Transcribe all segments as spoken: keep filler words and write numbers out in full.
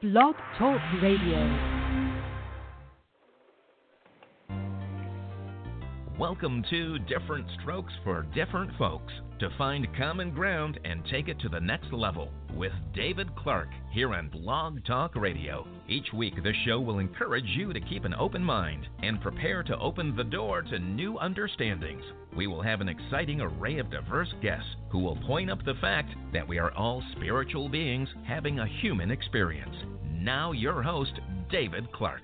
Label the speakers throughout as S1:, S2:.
S1: Blog Talk Radio.
S2: Welcome to Different Strokes for Different Folks, to find common ground and take it to the next level with David Clark here on Blog Talk Radio. Each week, this show will encourage you to keep an open mind and prepare to open the door to new understandings. We will have an exciting array of diverse guests who will point up the fact that we are all spiritual beings having a human experience. Now, your host, David Clark.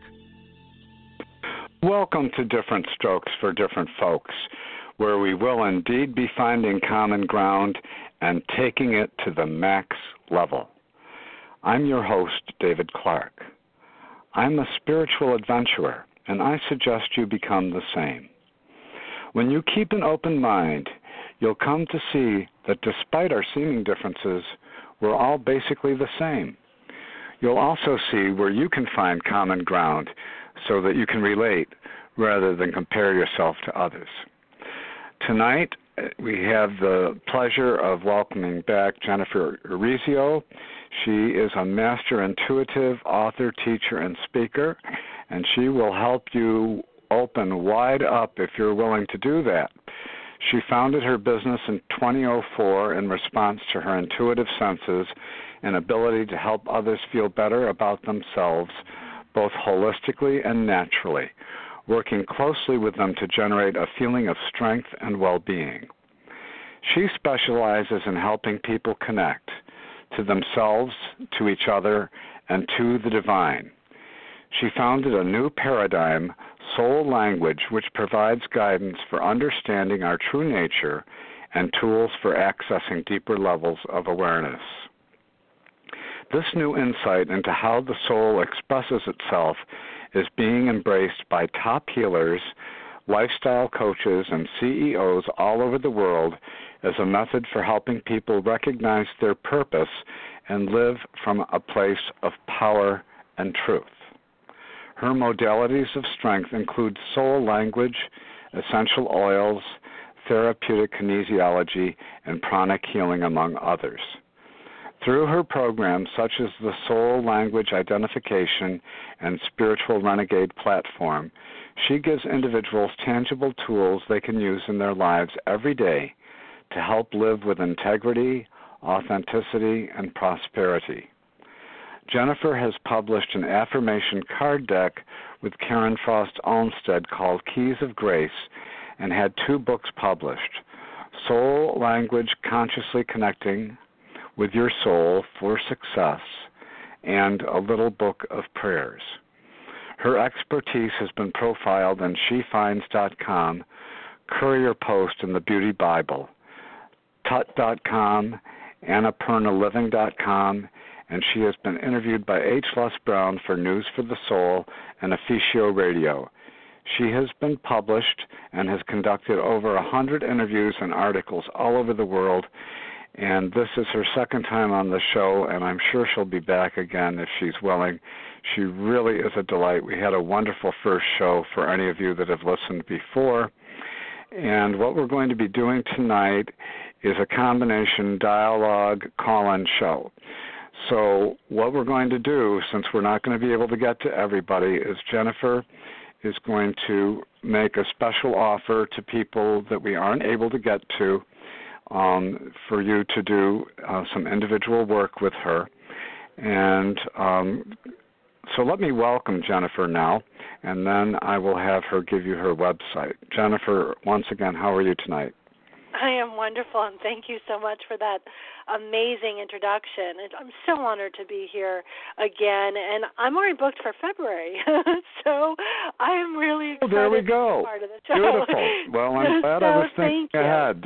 S3: Welcome to Different Strokes for Different Folks, where we will indeed be finding common ground and taking it to the max level. I'm your host, David Clark. I'm a spiritual adventurer, and I suggest you become the same. When you keep an open mind, you'll come to see that despite our seeming differences, we're all basically the same. You'll also see where you can find common ground so that you can relate rather than compare yourself to others. Tonight, we have the pleasure of welcoming back Jennifer Urezzio. She is a master intuitive, author, teacher, and speaker, and she will help you open wide up if you're willing to do that. She founded her business in twenty oh four in response to her intuitive senses and ability to help others feel better about themselves, both holistically and naturally, working closely with them to generate a feeling of strength and well-being. She specializes in helping people connect to themselves, to each other, and to the divine. She founded a new paradigm, Soul Language, which provides guidance for understanding our true nature and tools for accessing deeper levels of awareness. This new insight into how the soul expresses itself is being embraced by top healers, lifestyle coaches, and C E Os all over the world as a method for helping people recognize their purpose and live from a place of power and truth. Her modalities of strength include soul language, essential oils, therapeutic kinesiology, and pranic healing, among others. Through her programs, such as the Soul Language Identification and Spiritual Renegade platform, she gives individuals tangible tools they can use in their lives every day to help live with integrity, authenticity, and prosperity. Jennifer has published an affirmation card deck with Karen Frost Olmsted called Keys of Grace and had two books published, Soul Language Consciously Connecting with Your Soul for Success, and a little book of prayers. Her expertise has been profiled in she finds dot com, Courier Post, and the Beauty Bible, tut dot com, annapurna living dot com, and she has been interviewed by H. Les Brown for News for the Soul and Officio Radio. She has been published and has conducted over one hundred interviews and articles all over the world, and this is her second time on the show, and I'm sure she'll be back again if she's willing. She really is a delight. We had a wonderful first show for any of you that have listened before. And what we're going to be doing tonight is a combination dialogue call-in show. So what we're going to do, since we're not going to be able to get to everybody, is Jennifer is going to make a special offer to people that we aren't able to get to, Um, for you to do uh, some individual work with her. And um, so let me welcome Jennifer now, and then I will have her give you her website. Jennifer, once again, how are you tonight?
S4: I am wonderful, and thank you so much for that amazing introduction. I'm so honored to be here again, and I'm already booked for February, so I am really excited
S3: oh, there we go.
S4: to be part of the show.
S3: Beautiful. Well, I'm glad
S4: so
S3: I was thinking ahead.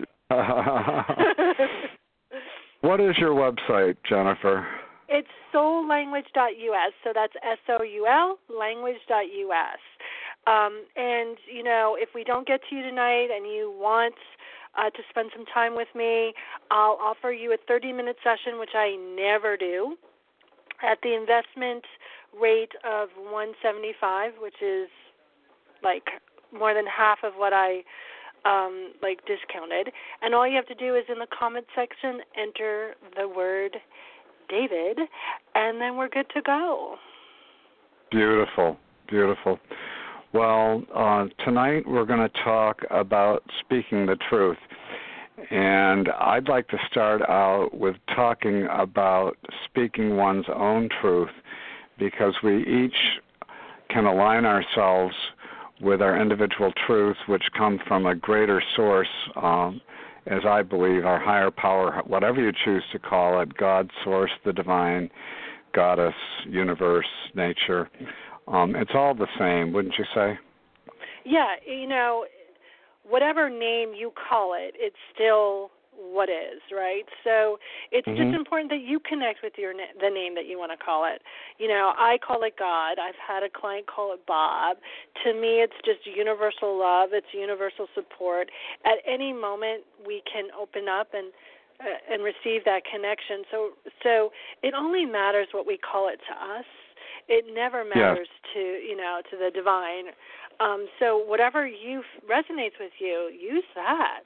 S3: What is your website, Jennifer?
S4: It's soul language dot U S, so that's S O U L, language dot U S. Um, and, you know, if we don't get to you tonight and you want uh, to spend some time with me, I'll offer you a thirty-minute session, which I never do, at the investment rate of one hundred seventy-five dollars, which is like more than half of what I um, like discounted. And all you have to do is in the comment section enter the word David, and then we're good to go.
S3: Beautiful, beautiful. Well, uh, tonight we're going to talk about speaking the truth. And I'd like to start out with talking about speaking one's own truth, because we each can align ourselves with our individual truths, which come from a greater source, um, as I believe, our higher power, whatever you choose to call it, God, source, the divine, goddess, universe, nature. Um, it's all the same, wouldn't you say?
S4: Yeah, you know, whatever name you call it, it's still what is, right? So it's
S3: mm-hmm.
S4: just important that you connect with your na- the name that you want to call it. You know, I call it God. I've had a client call it Bob. To me, it's just universal love. It's universal support. At any moment, we can open up and uh, and receive that connection. So so it only matters what we call it to us. It never matters
S3: yeah.
S4: to, you know, to the divine. Um, so whatever you resonates with you, use that.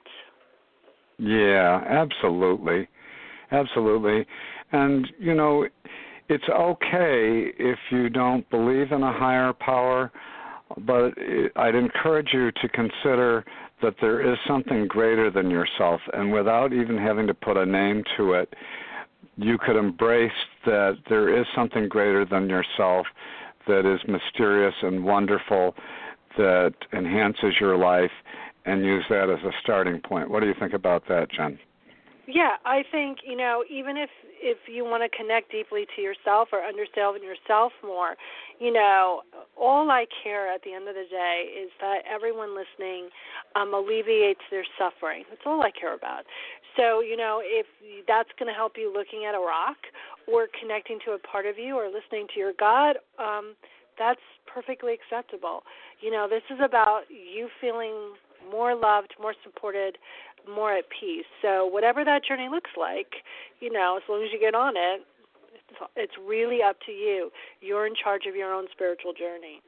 S3: Yeah, absolutely. Absolutely. And, you know, it's okay if you don't believe in a higher power, but I'd encourage you to consider that there is something greater than yourself, and without even having to put a name to it, you could embrace that there is something greater than yourself that is mysterious and wonderful, that enhances your life, and use that as a starting point. What do you think about that, Jen?
S4: Yeah, I think, you know, even if if you want to connect deeply to yourself or understand yourself more, you know, all I care at the end of the day is that everyone listening um, alleviates their suffering. That's all I care about. So, you know, if that's going to help you looking at a rock or connecting to a part of you or listening to your God, um, that's perfectly acceptable. You know, this is about you feeling more loved, more supported, more at peace. So whatever that journey looks like, you know, as long as you get on it, it's really up to you. You're in charge of your own spiritual journey.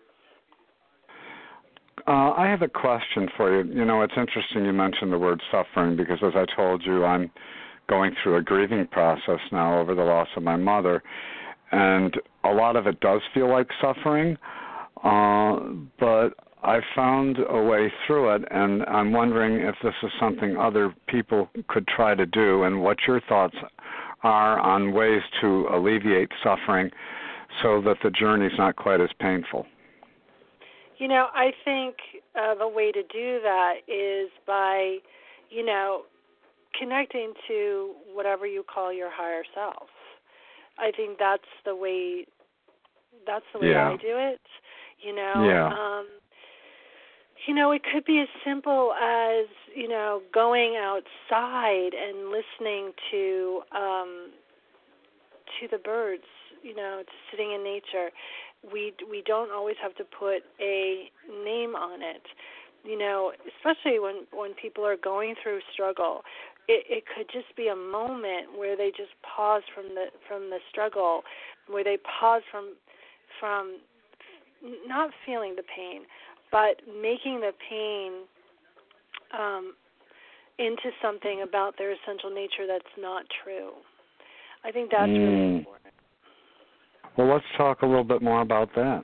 S3: Uh, I have a question for you. You know, it's interesting you mentioned the word suffering, because as I told you, I'm going through a grieving process now over the loss of my mother, and a lot of it does feel like suffering, uh, but I found a way through it, and I'm wondering if this is something other people could try to do, and what your thoughts are on ways to alleviate suffering so that the journey's not quite as painful.
S4: You know, I think uh, the way to do that is by, you know, connecting to whatever you call your higher self. I think that's the way, that's the way
S3: yeah.
S4: I do it, you know.
S3: Yeah.
S4: Um, You know, it could be as simple as, you know, going outside and listening to um, to the birds, you know, to sitting in nature. We we don't always have to put a name on it, you know, especially when, when people are going through struggle. It, it could just be a moment where they just pause from the from the struggle, where they pause from from not feeling the pain, but making the pain um, into something about their essential nature that's not true. I think that's mm. really important.
S3: Well, let's talk a little bit more about that.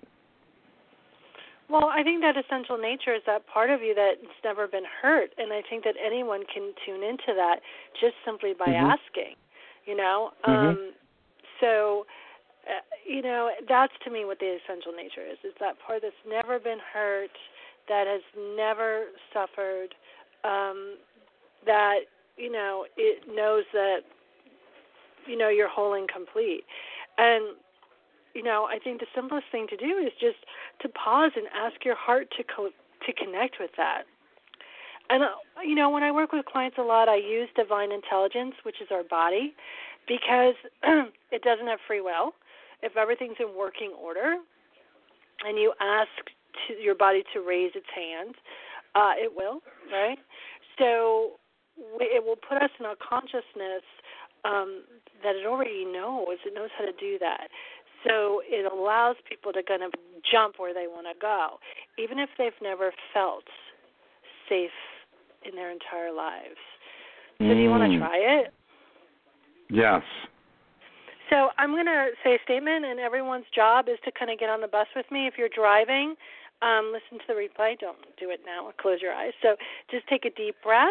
S4: Well, I think that essential nature is that part of you that's never been hurt, and I think that anyone can tune into that just simply by
S3: mm-hmm.
S4: asking, you know.
S3: Mm-hmm.
S4: Um, so, uh, you know, that's to me what the essential nature is. It's that part that's never been hurt, that has never suffered, um, that, you know, it knows that, you know, you're whole and complete. And, you know, I think the simplest thing to do is just to pause and ask your heart to co- to connect with that. And, uh, you know, when I work with clients a lot, I use divine intelligence, which is our body, because it doesn't have free will. If everything's in working order and you ask to your body to raise its hand, uh, it will, right? So it will put us in a consciousness um, that it already knows. It knows how to do that. So it allows people to kind of jump where they want to go, even if they've never felt safe in their entire lives. So mm. do you want to try it?
S3: Yes.
S4: So I'm going to say a statement, and everyone's job is to kind of get on the bus with me. If you're driving, um, listen to the replay. Don't do it now or close your eyes. So just take a deep breath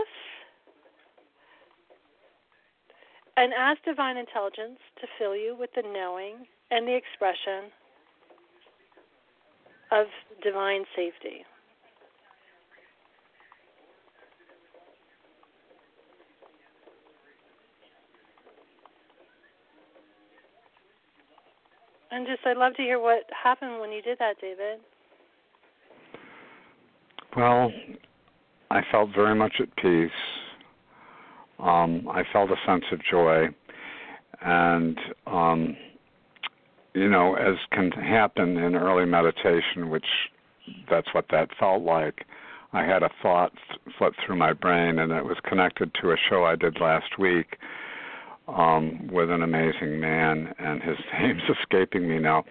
S4: and ask Divine Intelligence to fill you with the knowing and the expression of divine safety. And just, I'd love to hear what happened when you did that, David.
S3: Well, I felt very much at peace. Um, I felt a sense of joy. And, um, you know, as can happen in early meditation, which that's what that felt like, I had a thought flip through my brain, and it was connected to a show I did last week um, with an amazing man, and his name's escaping me now.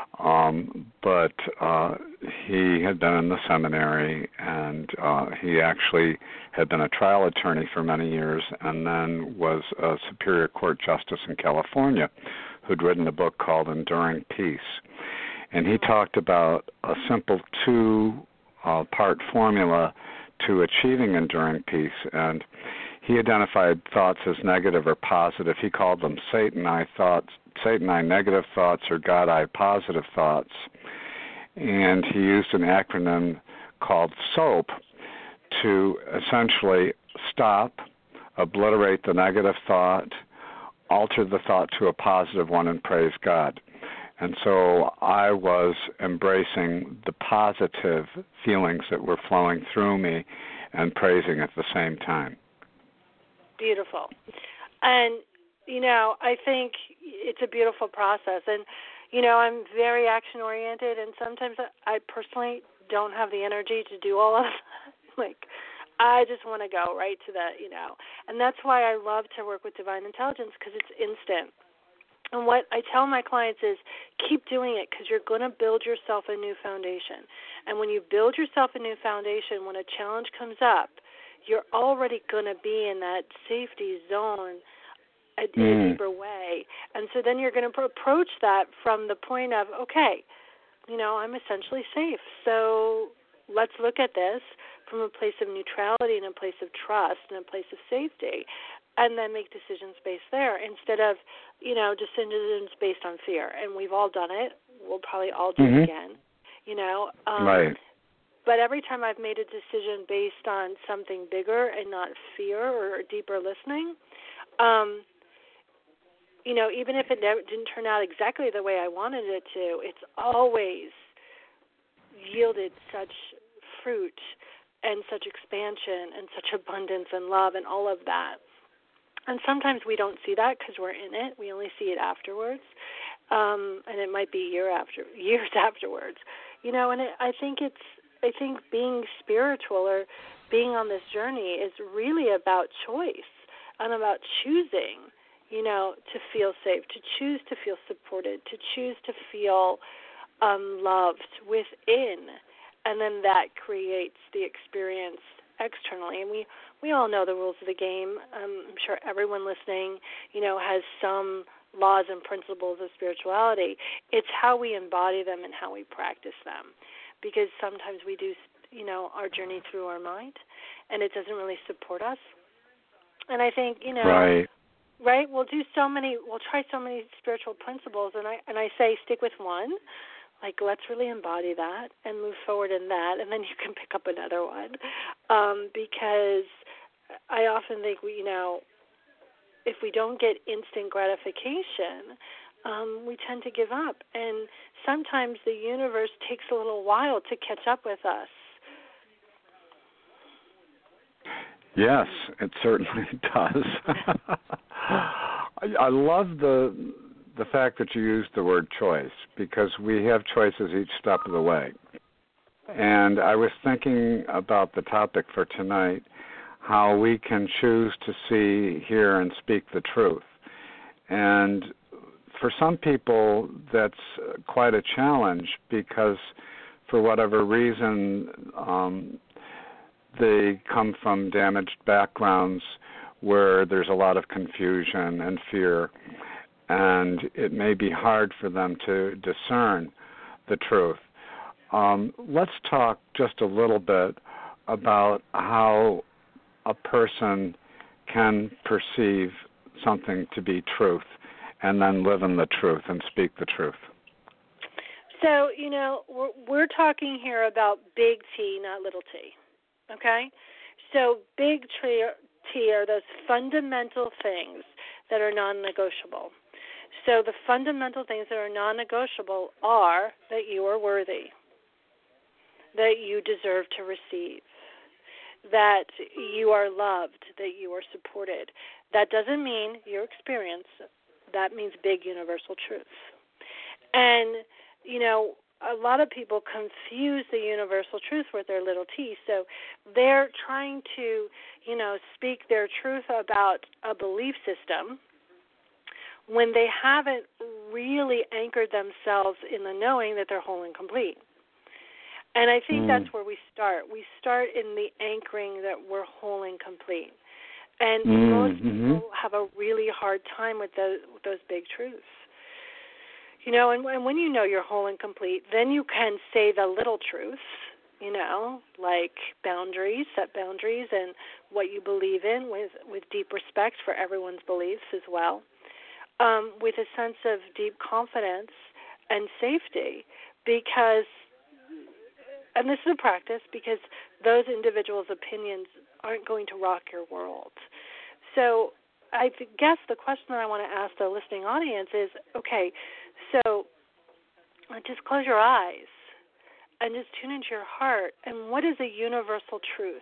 S3: Um, but uh, he had been in the seminary, and uh, he actually had been a trial attorney for many years, and then was a Superior Court Justice in California, who'd written a book called Enduring Peace. And he talked about a simple two-part uh, formula to achieving enduring peace, and he identified thoughts as negative or positive. He called them Satan-I thoughts, Satan-I negative thoughts, or God-I positive thoughts. And he used an acronym called SOAP to essentially stop, obliterate the negative thought, alter the thought to a positive one, and praise God. And so I was embracing the positive feelings that were flowing through me and praising at the same time.
S4: Beautiful. And, you know, I think it's a beautiful process. And, you know, I'm very action-oriented, and sometimes I personally don't have the energy to do all of that. Like, I just want to go right to the, you know. And that's why I love to work with Divine Intelligence, because it's instant. And what I tell my clients is keep doing it, because you're going to build yourself a new foundation. And when you build yourself a new foundation, when a challenge comes up, you're already going to be in that safety zone in mm. a deeper way. And so then you're going to approach that from the point of, okay, you know, I'm essentially safe. So let's look at this from a place of neutrality and a place of trust and a place of safety, and then make decisions based there instead of, you know, decisions based on fear. And we've all done it. We'll probably all do
S3: mm-hmm.
S4: it again, you know. Um,
S3: right.
S4: But every time I've made a decision based on something bigger and not fear or deeper listening, um, you know, even if it never, didn't turn out exactly the way I wanted it to, it's always yielded such fruit and such expansion and such abundance and love and all of that. And sometimes we don't see that because we're in it. We only see it afterwards, um, and it might be year after years afterwards. You know, and it, I think it's. I think being spiritual or being on this journey is really about choice and about choosing, you know, to feel safe, to choose to feel supported, to choose to feel um, loved within, and then that creates the experience externally. And we, we all know the rules of the game. Um, I'm sure everyone listening, you know, has some laws and principles of spirituality. It's how we embody them and how we practice them. Because sometimes we do, you know, our journey through our mind, and it doesn't really support us. And I think, you know,
S3: right,
S4: right we'll do so many, we'll try so many spiritual principles, and I and I say stick with one, like let's really embody that and move forward in that, and then you can pick up another one. Um, because I often think, we, you know, if we don't get instant gratification, Um, we tend to give up, and sometimes the universe takes a little while to catch up with us.
S3: Yes, it certainly does. I, I love the the fact that you used the word choice, because we have choices each step of the way. And I was thinking about the topic for tonight, how we can choose to see, hear, and speak the truth. And for some people, that's quite a challenge, because for whatever reason, um, they come from damaged backgrounds where there's a lot of confusion and fear. and it may be hard for them to discern the truth. Um, let's talk just a little bit about how a person can perceive something to be truth and then live in the truth and speak the truth.
S4: So, you know, we're, we're talking here about big T, not little t, okay? So big T, T are those fundamental things that are non-negotiable. So the fundamental things that are non-negotiable are that you are worthy, that you deserve to receive, that you are loved, that you are supported. That doesn't mean your experience. That means big universal truth. And, you know, a lot of people confuse the universal truth with their little t. So they're trying to, you know, speak their truth about a belief system when they haven't really anchored themselves in the knowing that they're whole and complete. And I think mm. that's where we start. We start in the anchoring that we're whole and complete. And mm, most mm-hmm. people have a really hard time with those, with those big truths. You know, and, and when you know you're whole and complete, then you can say the little truths, you know, like boundaries, set boundaries, and what you believe in with, with deep respect for everyone's beliefs as well, um, with a sense of deep confidence and safety, because, and this is a practice, because those individuals' opinions aren't going to rock your world. So I guess the question that I want to ask the listening audience is, okay, so just close your eyes and just tune into your heart. And what is a universal truth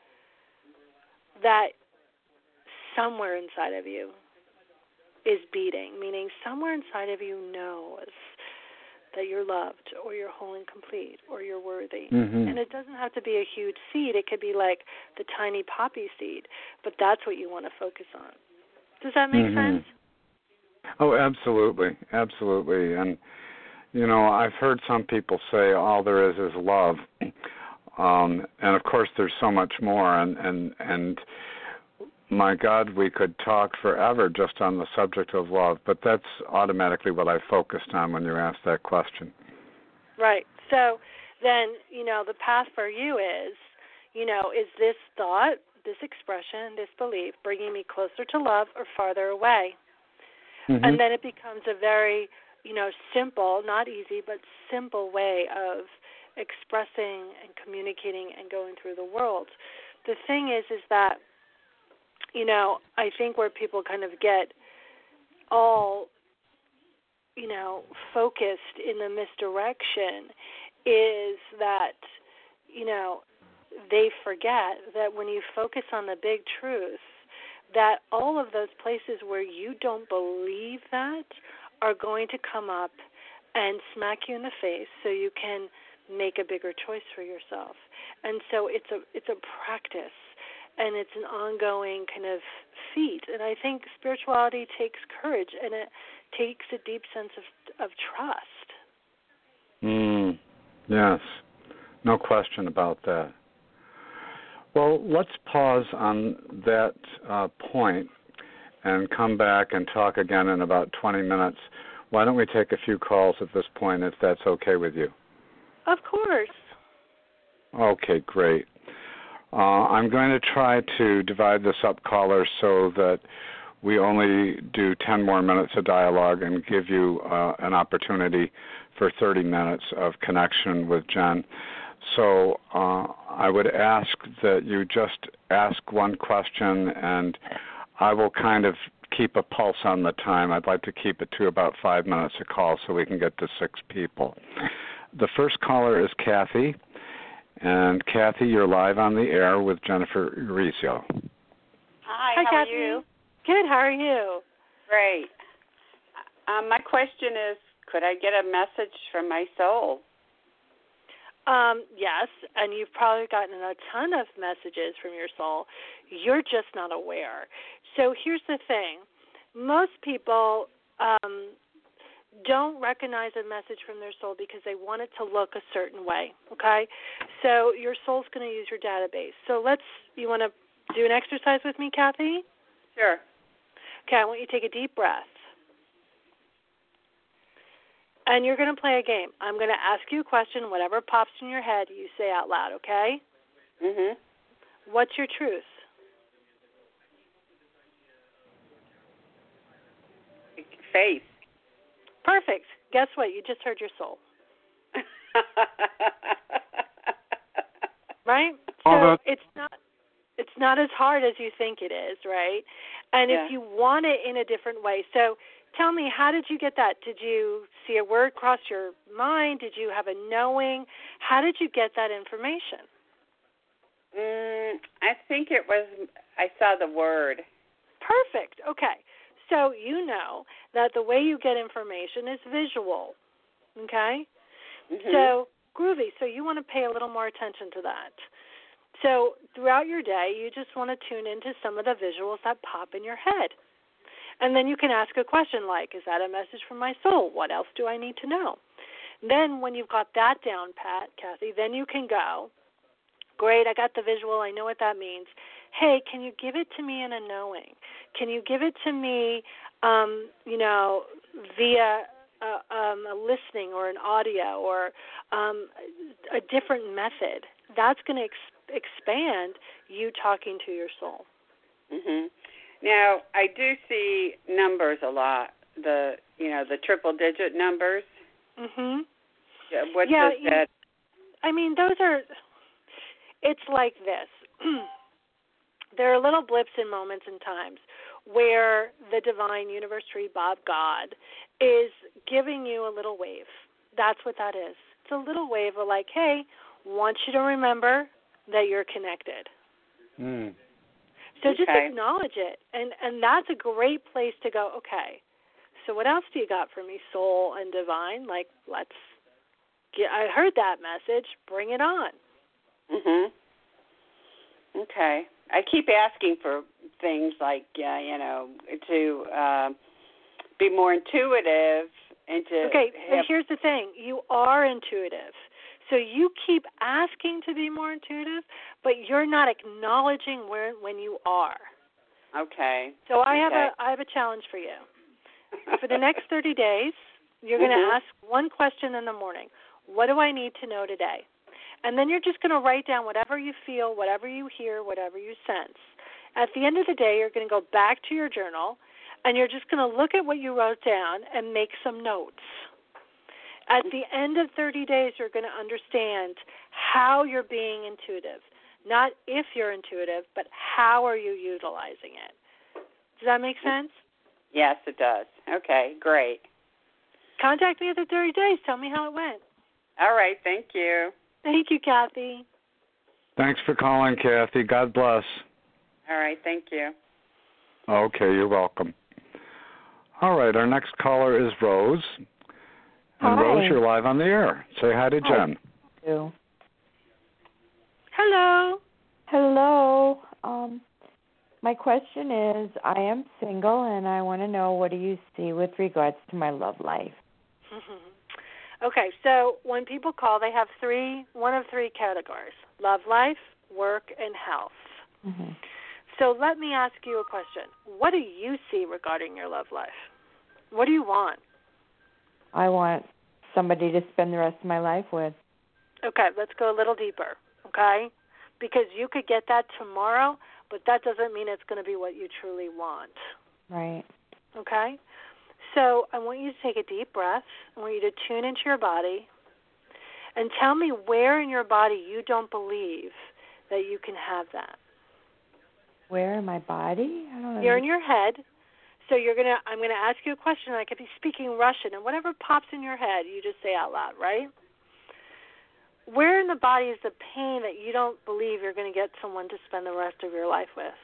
S4: that somewhere inside of you is beating, meaning somewhere inside of you knows that you're loved, or you're whole and complete, or you're worthy. Mm-hmm. And it doesn't have to be a huge seed. It could be like the tiny poppy seed, but that's what you want to focus on. Does that make mm-hmm. sense?
S3: Oh, absolutely, absolutely. And, you know, I've heard some people say all there is is love. Um, and, of course, there's so much more. And, and, and my God, we could talk forever just on the subject of love, but that's automatically what I focused on when you asked that question.
S4: Right. So then, you know, the path for you is, you know, is this thought, this expression, this belief bringing me closer to love or farther away? Mm-hmm. And then it becomes a very, you know, simple, not easy, but simple way of expressing and communicating and going through the world. The thing is, is that, you know, I think where people kind of get all, you know, focused in the misdirection is that, you know, they forget that when you focus on the big truth, that all of those places where you don't believe that are going to come up and smack you in the face so you can make a bigger choice for yourself. And so it's a it's a practice, and it's an ongoing kind of feat. And I think spirituality takes courage, and it takes a deep sense of of trust.
S3: Mm, yes, no question about that. Well, let's pause on that uh, point and come back and talk again in about twenty minutes. Why don't we take a few calls at this point, if that's okay with you?
S4: Of course.
S3: Okay, great. Uh, I'm going to try to divide this up, callers, so that we only do ten more minutes of dialogue and give you uh, an opportunity for thirty minutes of connection with Jen. So uh, I would ask that you just ask one question, and I will kind of keep a pulse on the time. I'd like to keep it to about five minutes a call so we can get to six people. The first caller is Kathy. And, Kathy, you're live on the air with Jennifer Urezzio.
S5: Hi,
S4: Hi,
S5: how
S4: Kathy.
S5: are you?
S4: Good, how are you?
S5: Great. Um, my question is, could I get a message from my soul?
S4: Um, yes, and you've probably gotten a ton of messages from your soul. You're just not aware. So here's the thing. Most people um, don't recognize a message from their soul because they want it to look a certain way, okay? So your soul's going to use your database. So let's, you want to do an exercise with me, Kathy?
S5: Sure.
S4: Okay, I want you to take a deep breath. And you're going to play a game. I'm going to ask you a question. Whatever pops in your head, you say out loud, okay?
S5: Mhm.
S4: What's your truth?
S5: Faith.
S4: Perfect. Guess what? You just heard your soul. Right? So it's not it's not as hard as you think it is, right? And
S5: yeah.
S4: if you want it in a different way. So tell me, how did you get that? Did you see a word cross your mind? Did you have a knowing? How did you get that information?
S5: Mm, I think it was, I saw the word.
S4: Perfect. Okay. So you know that the way you get information is visual. Okay?
S5: Mm-hmm.
S4: So, groovy. So you want to pay a little more attention to that. So throughout your day, you just want to tune into some of the visuals that pop in your head. And then you can ask a question like, is that a message from my soul? What else do I need to know? Then when you've got that down, Pat, Kathy, then you can go, great, I got the visual. I know what that means. Hey, can you give it to me in a knowing? Can you give it to me, um, you know, via a, um, a listening or an audio or um, a different method? That's going to ex- expand you talking to your soul.
S5: Mhm. Now, I do see numbers a lot. The you know the triple digit numbers.
S4: Mhm.
S5: Yeah, what
S4: yeah,
S5: does that?
S4: I mean, those are. It's like this. There are little blips in moments and times where the divine universe tree, Bob God, is giving you a little wave. That's what that is. It's a little wave of like, hey, want you to remember that you're connected.
S3: Mm.
S4: So just
S5: Okay.
S4: acknowledge it. And, and that's a great place to go, okay, so what else do you got for me, soul and divine? Like, let's get, I heard that message. Bring it on.
S5: Mhm. Okay. I keep asking for things like, uh, you know, to uh, be more intuitive and to.
S4: Okay,
S5: have...
S4: and here's the thing: you are intuitive. So you keep asking to be more intuitive, but you're not acknowledging where when you are.
S5: Okay.
S4: So I
S5: okay.
S4: have a I have a challenge for you. For the next thirty days, you're going to
S5: mm-hmm.
S4: ask one question in the morning. What do I need to know today? And then you're just going to write down whatever you feel, whatever you hear, whatever you sense. At the end of the day, you're going to go back to your journal, and you're just going to look at what you wrote down and make some notes. At the end of thirty days, you're going to understand how you're being intuitive. Not if you're intuitive, but how are you utilizing it. Does that make sense?
S5: Yes, it does. Okay, great.
S4: Contact me after thirty days. Tell me how it went.
S5: All right, thank you.
S4: Thank you, Kathy.
S3: Thanks for calling, Kathy. God bless.
S5: All right, thank you.
S3: Okay, you're welcome. All right, our next caller is Rose. And
S6: hi.
S3: Rose, you're live on the air. Say hi to
S6: Hi.
S3: Jen.
S6: You.
S4: Hello.
S6: Hello. Um, my question is, I am single, and I want to know, what do you see with regards to my love life?
S4: Okay, so when people call, they have three, one of three categories: love life, work, and health.
S6: Mm-hmm.
S4: So let me ask you a question. What do you see regarding your love life? What do you want?
S6: I want somebody to spend the rest of my life with.
S4: Okay, let's go a little deeper, okay? Because you could get that tomorrow, but that doesn't mean it's going to be what you truly want.
S6: Right.
S4: Okay? So I want you to take a deep breath. I want you to tune into your body and tell me where in your body you don't believe that you can have that.
S6: Where in my body? I don't know.
S4: You're in your head. So you're gonna. I'm gonna ask you a question. I could be speaking Russian, and whatever pops in your head, you just say out loud, right? Where in the body is the pain that you don't believe you're going to get someone to spend the rest of your life with?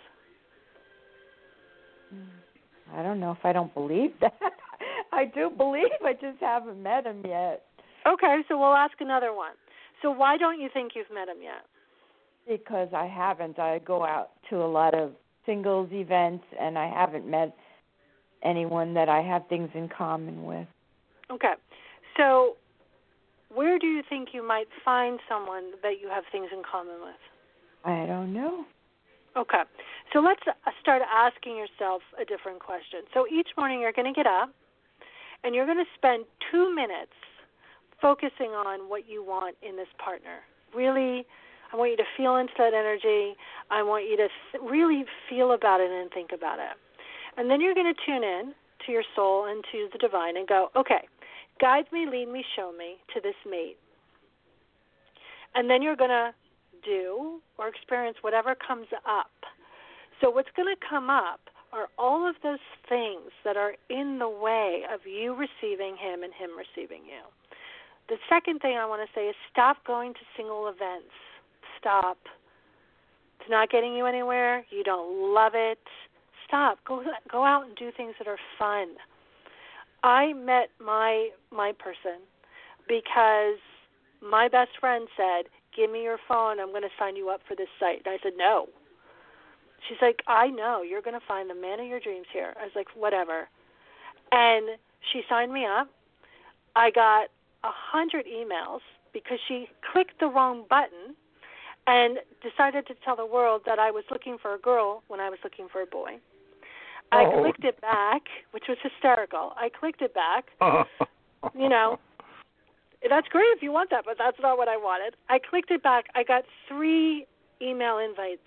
S6: I don't know if I don't believe that. I do believe. I just haven't met him yet.
S4: Okay, so we'll ask another one. So why don't you think you've met him yet?
S6: Because I haven't. I go out to a lot of singles events, and I haven't met anyone that I have things in common with.
S4: Okay. So where do you think you might find someone that you have things in common with?
S6: I don't know.
S4: Okay. So let's start asking yourself a different question. So each morning you're going to get up, and you're going to spend two minutes focusing on what you want in this partner. Really, I want you to feel into that energy. I want you to th- really feel about it and think about it. And then you're going to tune in to your soul and to the divine and go, okay, guide me, lead me, show me to this mate. And then you're going to do or experience whatever comes up. So what's going to come up are all of those things that are in the way of you receiving him and him receiving you. The second thing I want to say is stop going to single events. Stop. It's not getting you anywhere. You don't love it. Stop. Go go out and do things that are fun. I met my my person because my best friend said, give me your phone, I'm going to sign you up for this site. And I said, no. She's like, I know, you're going to find the man of your dreams here. I was like, whatever. And she signed me up. I got a hundred emails because she clicked the wrong button and decided to tell the world that I was looking for a girl when I was looking for a boy. Oh. I clicked it back, which was hysterical. I clicked it back. You know, that's great if you want that, but that's not what I wanted. I clicked it back. I got three email invites.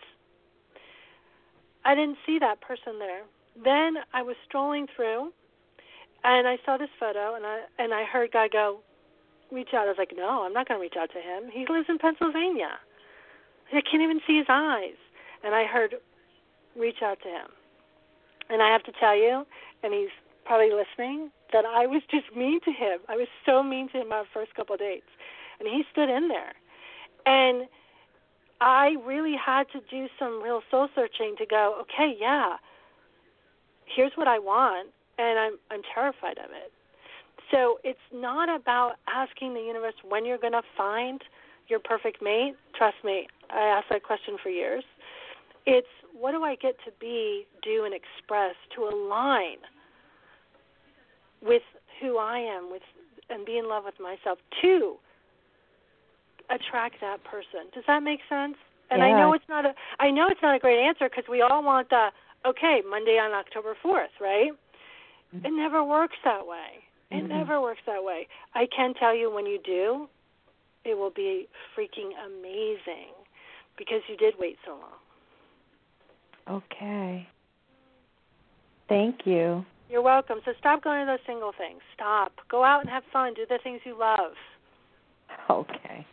S4: I didn't see that person there. Then I was strolling through, and I saw this photo, and I and I heard guy go, reach out. I was like, no, I'm not going to reach out to him. He lives in Pennsylvania. I can't even see his eyes. And I heard, reach out to him. And I have to tell you, and he's probably listening, that I was just mean to him. I was so mean to him our first couple of dates. And he stood in there. And I really had to do some real soul searching to go, okay, yeah, here's what I want, and I'm I'm terrified of it. So it's not about asking the universe when you're going to find your perfect mate. Trust me, I asked that question for years. It's what do I get to be, do, and express to align with who I am, with and be in love with myself to attract that person. Does that make sense? And yeah. I know it's not a I know it's not a great answer because we all want the okay Monday on October fourth, right? Mm-hmm. It never works that way. It mm-hmm. never works that way. I can tell you when you do, it will be freaking amazing because you did wait so long.
S6: Okay. Thank you.
S4: You're welcome. So stop going to those single things. Stop. Go out and have fun. Do the things you love.
S6: Okay.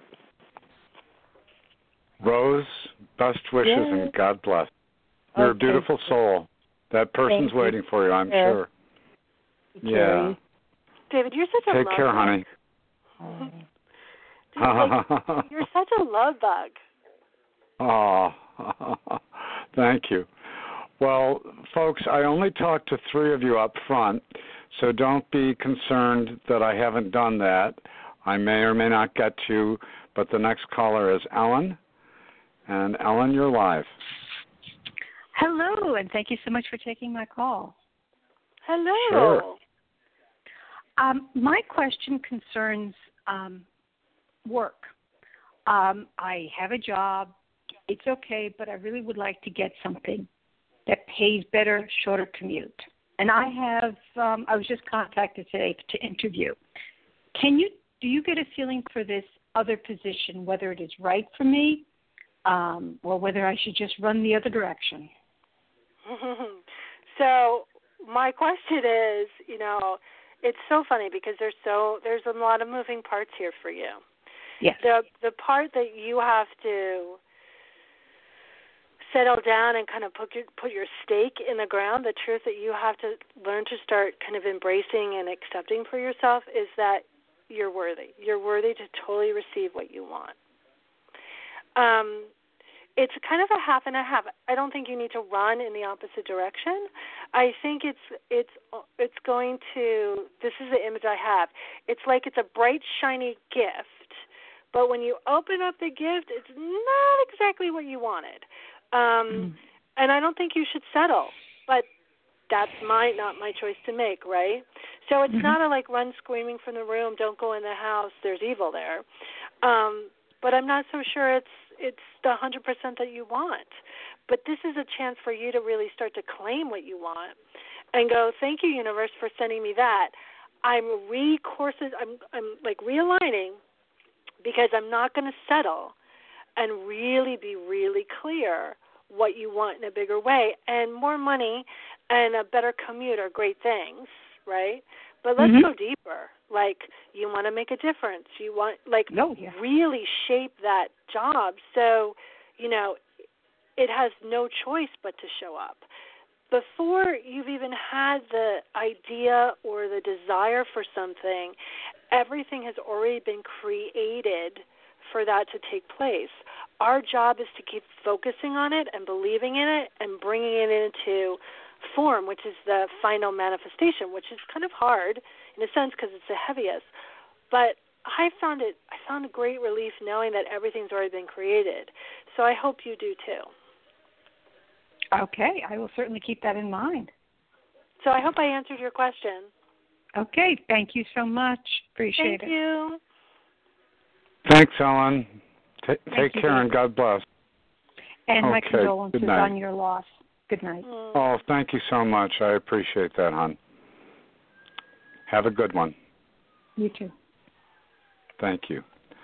S3: Rose, best wishes
S6: Yay.
S3: and God bless. You're okay. A beautiful soul. That person's
S6: Thank
S3: waiting
S6: you.
S3: for you, I'm
S6: yeah.
S3: sure. Yeah.
S4: David, you're such a
S3: Take
S4: love
S3: care,
S4: bug.
S3: honey.
S4: Dude, like, you're such a love bug.
S3: Oh, thank you. Well, folks, I only talked to three of you up front, so don't be concerned that I haven't done that. I may or may not get to, but the next caller is Ellen. And Ellen, you're live.
S7: Hello, and thank you so much for taking my call.
S4: Hello.
S3: Sure.
S7: Um, my question concerns um, work. Um, I have a job. It's okay, but I really would like to get something that pays better, shorter commute. And I have, um, I was just contacted today to interview. Can you, do you get a feeling for this other position, whether it is right for me um, or whether I should just run the other direction?
S4: So my question is, you know, it's so funny because there's so there's a lot of moving parts here for you.
S7: Yes.
S4: The the part that you have to settle down and kind of put your put your stake in the ground, the truth that you have to learn to start kind of embracing and accepting for yourself is that you're worthy. You're worthy to totally receive what you want. Um, it's kind of a half and a half. I don't think you need to run in the opposite direction. I think it's it's it's going to. This is the image I have. It's like it's a bright, shiny gift, but when you open up the gift, it's not exactly what you wanted. Um, mm. And I don't think you should settle. But that's my not my choice to make, right? So it's mm-hmm. not a like run screaming from the room, don't go in the house, there's evil there. Um, but I'm not so sure it's it's the one hundred percent that you want. But this is a chance for you to really start to claim what you want and go, thank you, universe, for sending me that. I'm recourses. I'm I'm like realigning because I'm not going to settle and really be really clear what you want in a bigger way. And more money and a better commute are great things, right? But let's
S7: mm-hmm.
S4: go deeper. Like, you want to make a difference. You want, like,
S7: oh, yeah.
S4: really shape that job so, you know, it has no choice but to show up. Before you've even had the idea or the desire for something, everything has already been created for that to take place. Our job is to keep focusing on it and believing in it and bringing it into form, which is the final manifestation, which is kind of hard in a sense because it's the heaviest. But I found it, I found a great relief knowing that everything's already been created. So I hope you do too.
S7: Okay, I will certainly keep that in mind.
S4: So I hope I answered your question.
S7: Okay, thank you so much. Appreciate
S4: Thank
S7: it.
S4: Thank you.
S3: Thanks, Ellen. T- take
S7: you,
S3: care
S7: David.
S3: and God bless.
S7: And
S3: okay.
S7: my condolences
S3: Good night.
S7: on your loss. Good night.
S4: Mm.
S3: Oh, thank you so much. I appreciate that, hon. Have a good one.
S7: You too.
S3: Thank you.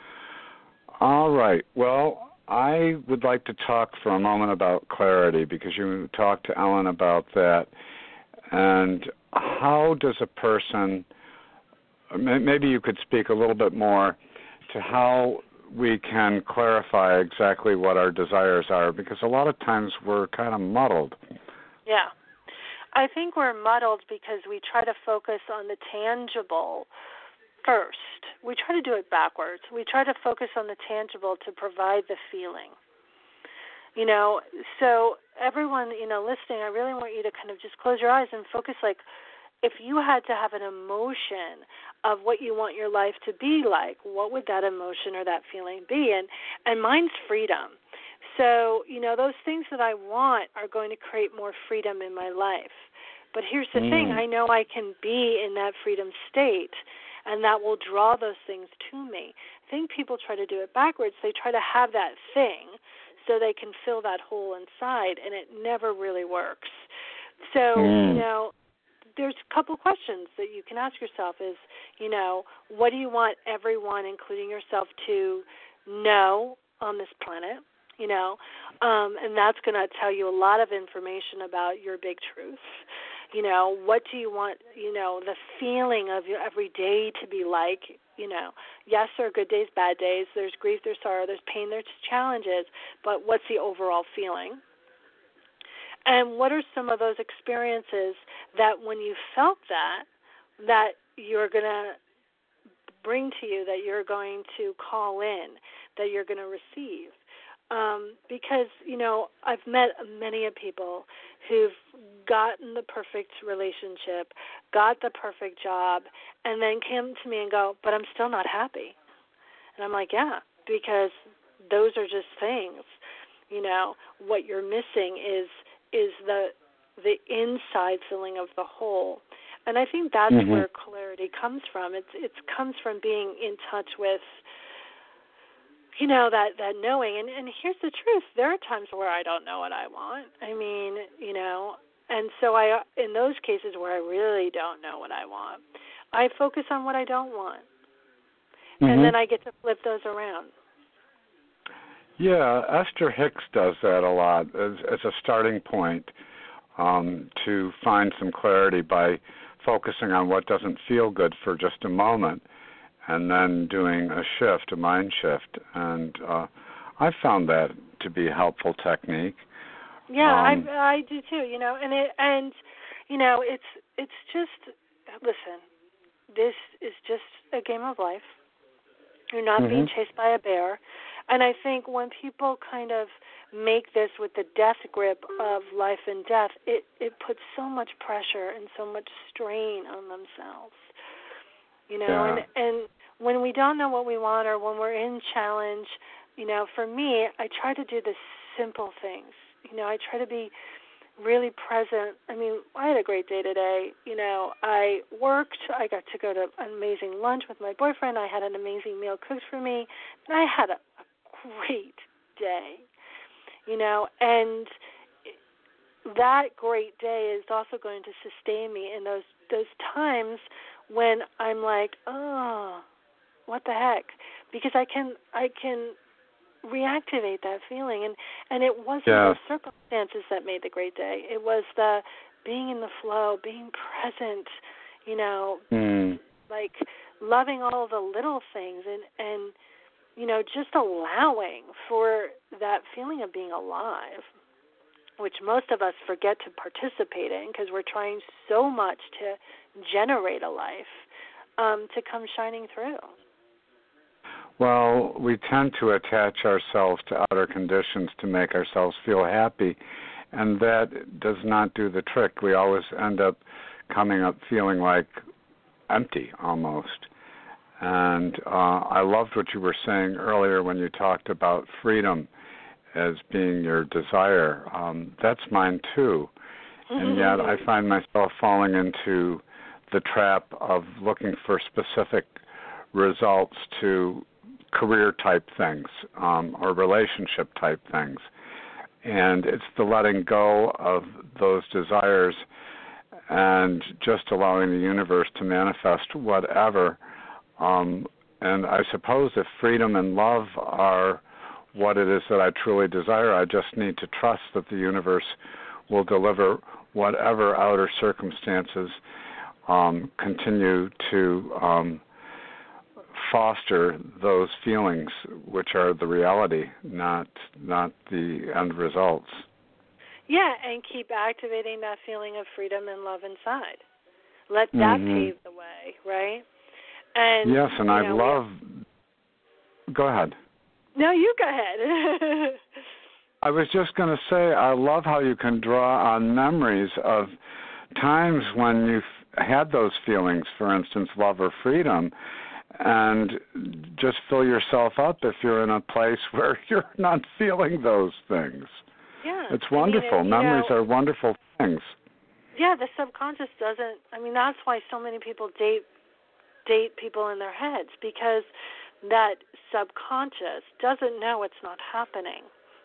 S3: All right. Well, I would like to talk for a moment about clarity because you talked to Ellen about that. And how does a person, maybe you could speak a little bit more to how we can clarify exactly what our desires are, because a lot of times we're kind of muddled.
S4: Yeah. I think we're muddled because we try to focus on the tangible first. We try to do it backwards. We try to focus on the tangible to provide the feeling. You know, so everyone, you know, listening, I really want you to kind of just close your eyes and focus, like, if you had to have an emotion of what you want your life to be like, what would that emotion or that feeling be? And and mine's freedom. So, you know, those things that I want are going to create more freedom in my life. But here's the mm. thing. I know I can be in that freedom state, and that will draw those things to me. I think people try to do it backwards. They try to have that thing so they can fill that hole inside, and it never really works. So, mm. you know, there's a couple questions that you can ask yourself is, you know, what do you want everyone, including yourself, to know on this planet? You know, um, and that's going to tell you a lot of information about your big truth. You know, what do you want, you know, the feeling of your every day to be like? You know, yes, there are good days, bad days. There's grief, there's sorrow, there's pain, there's challenges. But what's the overall feeling? And what are some of those experiences that when you felt that, that you're going to bring to you, that you're going to call in, that you're going to receive? Um, because, you know, I've met many of people who've gotten the perfect relationship, got the perfect job, and then came to me and go, but I'm still not happy. And I'm like, yeah, because those are just things. You know, what you're missing is is the the inside filling of the whole. And I think that's mm-hmm. where clarity comes from. It's it comes from being in touch with, you know, that, that knowing. And, and here's the truth. There are times where I don't know what I want. I mean, you know, and so I, in those cases where I really don't know what I want, I focus on what I don't want. Mm-hmm. And then I get to flip those around.
S3: Yeah, Esther Hicks does that a lot as, as a starting point um, to find some clarity by focusing on what doesn't feel good for just a moment and then doing a shift, a mind shift. And uh, I found that to be a helpful technique.
S4: Yeah,
S3: um,
S4: I, I do too, you know, and, it, and you know, it's it's just, listen, this is just a game of life. You're not mm-hmm. being chased by a bear. And I think when people kind of make this with the death grip of life and death, it, it puts so much pressure and so much strain on themselves. You know,
S3: yeah.
S4: and, and when we don't know what we want or when we're in challenge, you know, for me, I try to do the simple things. You know, I try to be really present. I mean, I had a great day today. You know, I worked. I got to go to an amazing lunch with my boyfriend. I had an amazing meal cooked for me. And I had a, a great day, you know, and that great day is also going to sustain me in those those times when I'm like, oh, what the heck? Because I can I can reactivate that feeling, and and it wasn't
S3: yeah.
S4: the circumstances that made the great day. It was the being in the flow, being present, you know,
S3: mm.
S4: like loving all the little things, and and you know, just allowing for that feeling of being alive, which most of us forget to participate in because we're trying so much to generate a life, um, to come shining through.
S3: Well, we tend to attach ourselves to outer conditions to make ourselves feel happy, and that does not do the trick. We always end up coming up feeling like empty almost. And uh, I loved what you were saying earlier when you talked about freedom as being your desire. Um, that's mine too. And yet I find myself falling into the trap of looking for specific results to career-type things um, or relationship-type things. And it's the letting go of those desires and just allowing the universe to manifest whatever. Um, and I suppose if freedom and love are what it is that I truly desire, I just need to trust that the universe will deliver whatever outer circumstances um, continue to um, foster those feelings, which are the reality, not not the end results.
S4: Yeah, and keep activating that feeling of freedom and love inside. Let that
S3: mm-hmm.
S4: pave the way, right? And
S3: yes, and I
S4: know,
S3: love. Go ahead.
S4: No, you go ahead.
S3: I was just going to say, I love how you can draw on memories of times when you've had those feelings, for instance, love or freedom, and just fill yourself up if you're in a place where you're not feeling those things.
S4: Yeah.
S3: It's wonderful.
S4: I mean, it,
S3: Memories
S4: know,
S3: are wonderful things.
S4: Yeah, the subconscious doesn't, I mean, that's why so many people date date people in their heads, because that subconscious doesn't know it's not happening,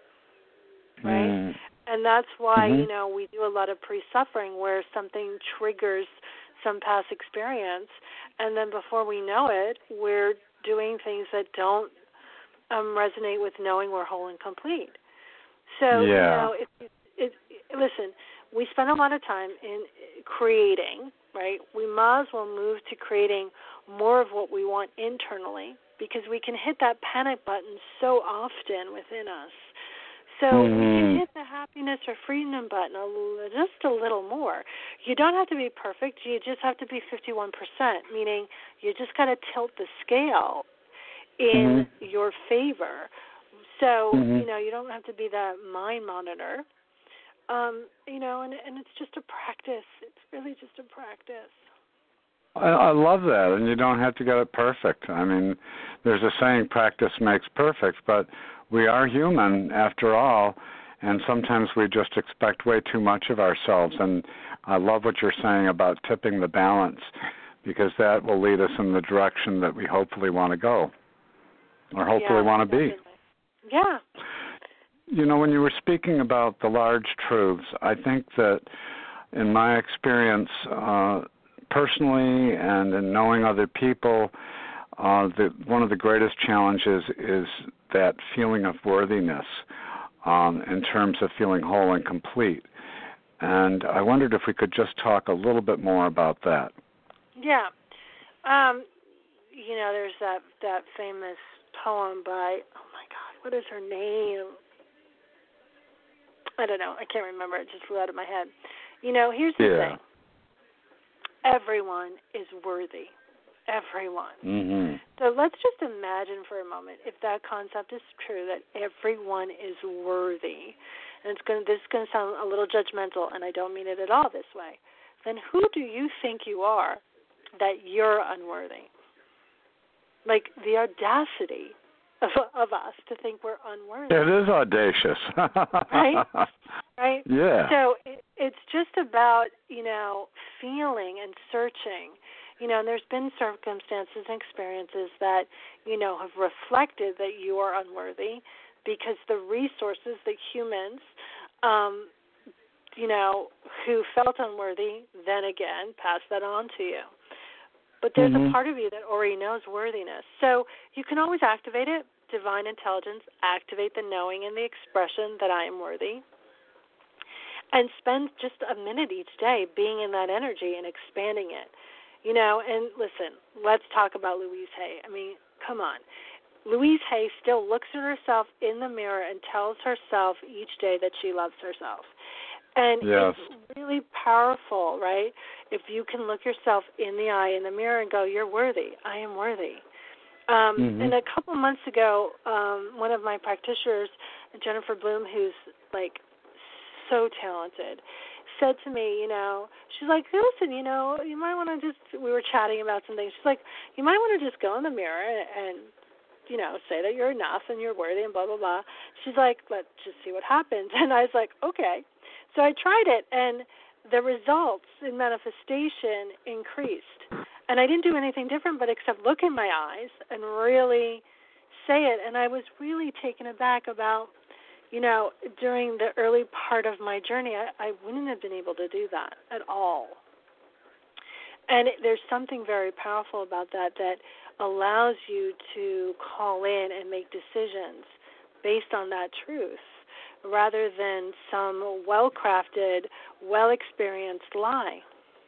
S4: right?
S3: Mm.
S4: And that's why,
S3: mm-hmm.
S4: you know, we do a lot of pre-suffering where something triggers some past experience, and then before we know it, we're doing things that don't um, resonate with knowing we're whole and complete. So,
S3: yeah.
S4: you know, it, it, it, listen, we spend a lot of time in creating, right? We might as well move to creating more of what we want internally, because we can hit that panic button so often within us. So
S3: mm-hmm.
S4: we can hit the happiness or freedom button a little, just a little more. You don't have to be perfect. You just have to be fifty-one percent, meaning you just got to tilt the scale in
S3: mm-hmm.
S4: your favor. So,
S3: mm-hmm.
S4: you know, you don't have to be the mind monitor. Um, you know, and, and it's just a practice. It's really just a practice.
S3: I, I love that, and you don't have to get it perfect. I mean, there's a saying, practice makes perfect, but we are human after all, and sometimes we just expect way too much of ourselves. And I love what you're saying about tipping the balance, because that will lead us in the direction that we hopefully want to go, or hopefully
S4: yeah,
S3: want to
S4: definitely.
S3: be.
S4: Yeah.
S3: You know, when you were speaking about the large truths, I think that in my experience, uh, personally and in knowing other people, uh, the, one of the greatest challenges is that feeling of worthiness um, in terms of feeling whole and complete. And I wondered if we could just talk a little bit more about that.
S4: Yeah. Um, you know, there's that, that famous poem by, oh, my God, what is her name? I don't know. I can't remember. It just flew out of my head. You know, here's the
S3: yeah.
S4: thing. Everyone is worthy. Everyone.
S3: Mm-hmm.
S4: So let's just imagine for a moment, if that concept is true, that everyone is worthy, and it's going to, this is going to sound a little judgmental, and I don't mean it at all this way, then who do you think you are that you're unworthy? Like the audacity of, of us to think we're unworthy.
S3: It is audacious.
S4: Right? Right?
S3: Yeah.
S4: So it, it's just about, you know, feeling and searching. You know, and there's been circumstances and experiences that, you know, have reflected that you are unworthy because the resources that humans um, you know, who felt unworthy, then again, pass that on to you. But there's
S3: mm-hmm.
S4: a part of you that already knows worthiness. So you can always activate it, divine intelligence, activate the knowing and the expression that I am worthy, and spend just a minute each day being in that energy and expanding it. You know, and listen, let's talk about Louise Hay. I mean, come on. Louise Hay still looks at herself in the mirror and tells herself each day that she loves herself. And
S3: yes.
S4: it's really powerful, right? If you can look yourself in the eye, in the mirror, and go, you're worthy. I am worthy. Um,
S3: mm-hmm.
S4: And a couple months ago, um, one of my practitioners, Jennifer Bloom, who's like so talented, said to me, you know, she's like, listen, you know, you might want to just, we were chatting about some things. She's like, you might want to just go in the mirror and, you know, say that you're enough and you're worthy and blah, blah, blah. She's like, let's just see what happens. And I was like, okay. So I tried it, and the results in manifestation increased. And I didn't do anything different but except look in my eyes and really say it. And I was really taken aback about, you know, during the early part of my journey, I, I wouldn't have been able to do that at all. And it, there's something very powerful about that that allows you to call in and make decisions based on that truth rather than some well-crafted, well-experienced lie.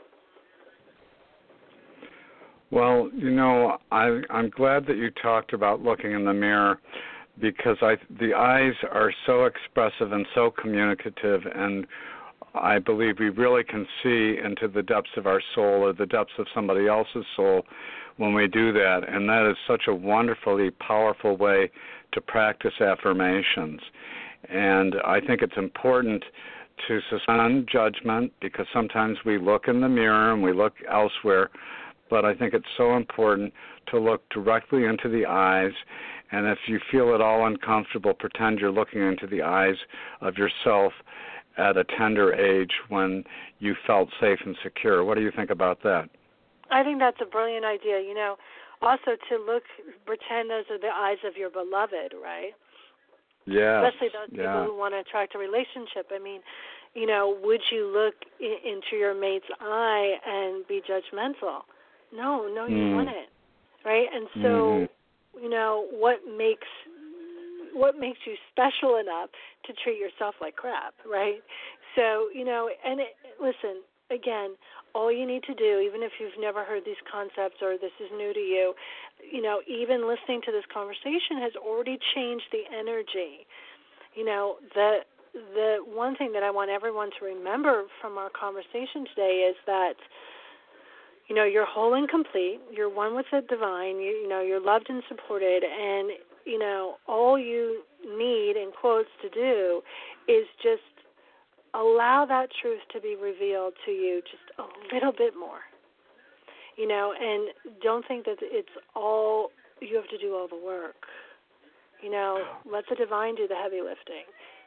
S3: Well, you know, I, I'm glad that you talked about looking in the mirror, because I, the eyes are so expressive and so communicative, and I believe we really can see into the depths of our soul or the depths of somebody else's soul when we do that, and that is such a wonderfully powerful way to practice affirmations. And I think it's important to suspend judgment, because sometimes we look in the mirror and we look elsewhere, but I think it's so important to look directly into the eyes. And if you feel at all uncomfortable, pretend you're looking into the eyes of yourself at a tender age when you felt safe and secure. What do you think about that?
S4: I think that's a brilliant idea. You know, also to look, pretend those are the eyes of your beloved, right?
S3: Yeah.
S4: Especially those people
S3: yeah.
S4: who want to attract a relationship. I mean, you know, would you look I- into your mate's eye and be judgmental? No, no, you
S3: mm.
S4: wouldn't, right? And so,
S3: mm-hmm.
S4: you know, what makes what makes you special enough to treat yourself like crap, right? So, you know, and it, listen, again, all you need to do, even if you've never heard these concepts or this is new to you, you know, even listening to this conversation has already changed the energy. You know, the the one thing that I want everyone to remember from our conversation today is that, you know, you're whole and complete. You're one with the divine. You, you know, you're loved and supported. And, you know, all you need, in quotes, to do is just allow that truth to be revealed to you just a little bit more. You know, and don't think that it's all, you have to do all the work. You know, let the divine do the heavy lifting.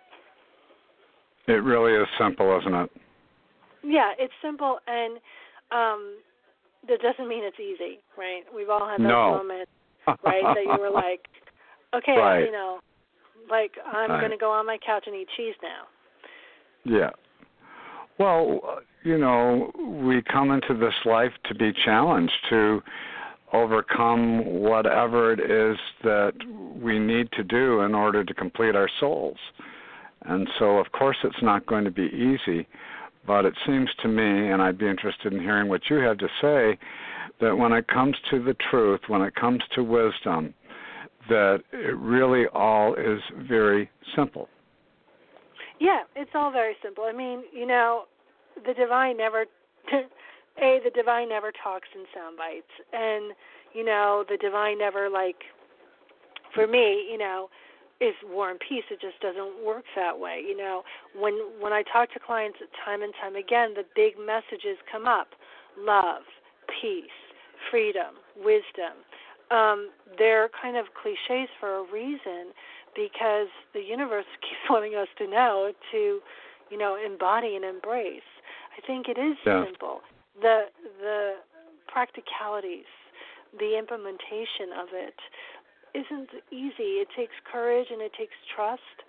S3: It really is simple, isn't it?
S4: Yeah, it's simple, and um, that doesn't mean it's easy, right? We've all had those
S3: no.
S4: moments, right, that you were like, okay,
S3: right.
S4: you know, like I'm
S3: right.
S4: going to go on my couch and eat cheese now.
S3: Yeah. Well, you know, we come into this life to be challenged, to overcome whatever it is that we need to do in order to complete our souls. And so, of course, it's not going to be easy, but it seems to me, and I'd be interested in hearing what you have to say, that when it comes to the truth, when it comes to wisdom, that it really all is very simple.
S4: Yeah, it's all very simple. I mean, you know, the divine never, A, the divine never talks in sound bites. And, you know, the divine never, like, for me, you know, is war and peace. It just doesn't work that way. You know, when when I talk to clients time and time again, the big messages come up: love, peace, freedom, wisdom. Um, they're kind of cliches for a reason, because the universe keeps wanting us to know, to, you know, embody and embrace. I think it is
S3: yeah.
S4: simple. The the practicalities, the implementation of it isn't easy. It takes courage and it takes trust,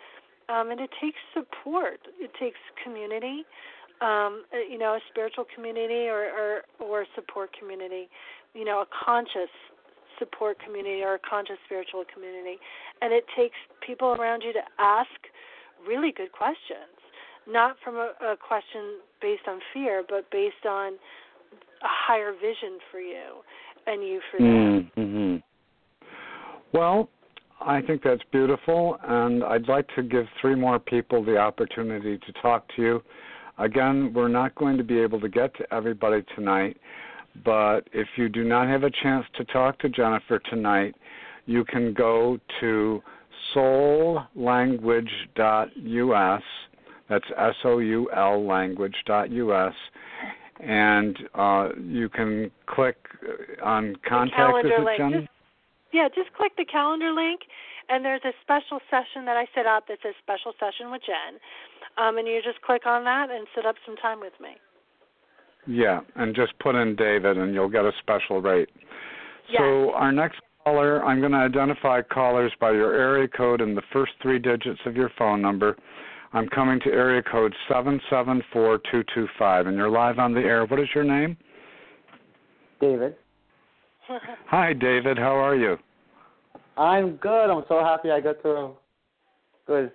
S4: um, and it takes support. It takes community, um, you know, a spiritual community or, or, or a support community, you know, a conscious support community or a conscious spiritual community. And it takes people around you to ask really good questions, not from a, a question based on fear, but based on a higher vision for you and you for them.
S3: Mm-hmm. Well, I think that's beautiful, and I'd like to give three more people the opportunity to talk to you. Again, we're not going to be able to get to everybody tonight, but if you do not have a chance to talk to Jennifer tonight, you can go to soul language dot U S, that's S O U L language dot U S, and uh, you can click on contact
S4: Visit
S3: Jen.
S4: Just, yeah, just click the calendar link, and there's a special session that I set up that says special session with Jen, um, and you just click on that and set up some time with me.
S3: Yeah, and just put in David, and you'll get a special rate.
S4: Yes.
S3: So our next caller, I'm going to identify callers by your area code and the first three digits of your phone number. I'm coming to area code seven seven four two two five, and you're live on the air. What is your name?
S8: David.
S3: Hi, David. How are you?
S8: I'm good. I'm so happy I got through. Good.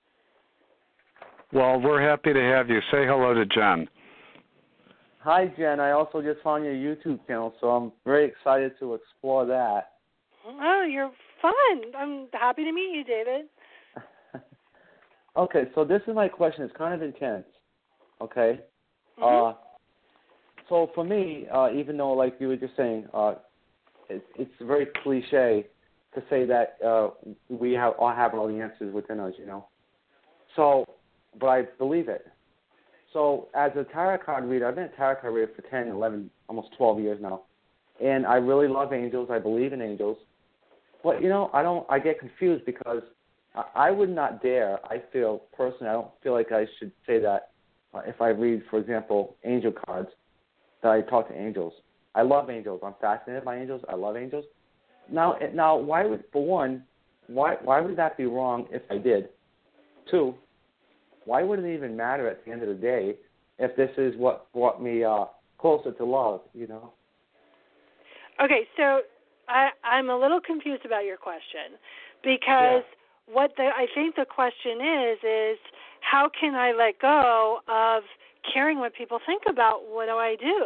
S3: Well, we're happy to have you. Say hello to Jen.
S8: Hi, Jen. I also just found your YouTube channel, so I'm very excited to explore that.
S4: Oh, you're fun. I'm happy to meet you, David.
S8: Okay, so this is my question. It's kind of intense. Okay?
S4: Mm-hmm.
S8: Uh, so for me, uh, even though, like you were just saying, uh, it, it's very cliche to say that uh, we have all have all the answers within us, you know. So, but I believe it. So as a tarot card reader, I've been a tarot card reader for ten, eleven, almost twelve years now. And I really love angels. I believe in angels. But, you know, I don't. I get confused because I, I would not dare, I feel personally, I don't feel like I should say that uh, if I read, for example, angel cards, that I talk to angels. I love angels. I'm fascinated by angels. I love angels. Now, now, why would, for one, why why would that be wrong if I did? Two, why would it even matter at the end of the day if this is what brought me uh, closer to love, you know?
S4: Okay, so I, I'm a little confused about your question because yeah. what the, I think the question is, is how can I let go of caring what people think about what do I do?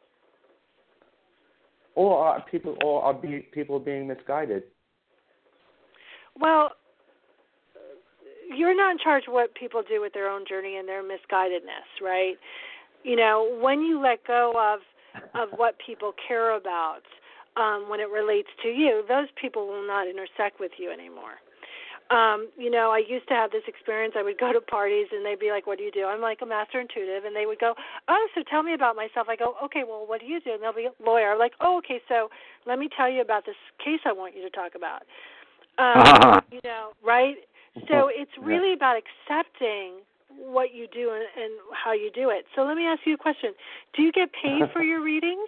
S8: Or are people, or are be, people being misguided?
S4: Well, you're not in charge of what people do with their own journey and their misguidedness, right? You know, when you let go of of what people care about um, when it relates to you, those people will not intersect with you anymore. Um, you know, I used to have this experience. I would go to parties, and they'd be like, what do you do? I'm like a master intuitive, and they would go, oh, so tell me about myself. I go, okay, well, what do you do? And they'll be a lawyer. I'm like, oh, okay, so let me tell you about this case I want you to talk about. Um, you know, right? So it's really about accepting what you do and, and how you do it. So let me ask you a question. Do you get paid for your readings?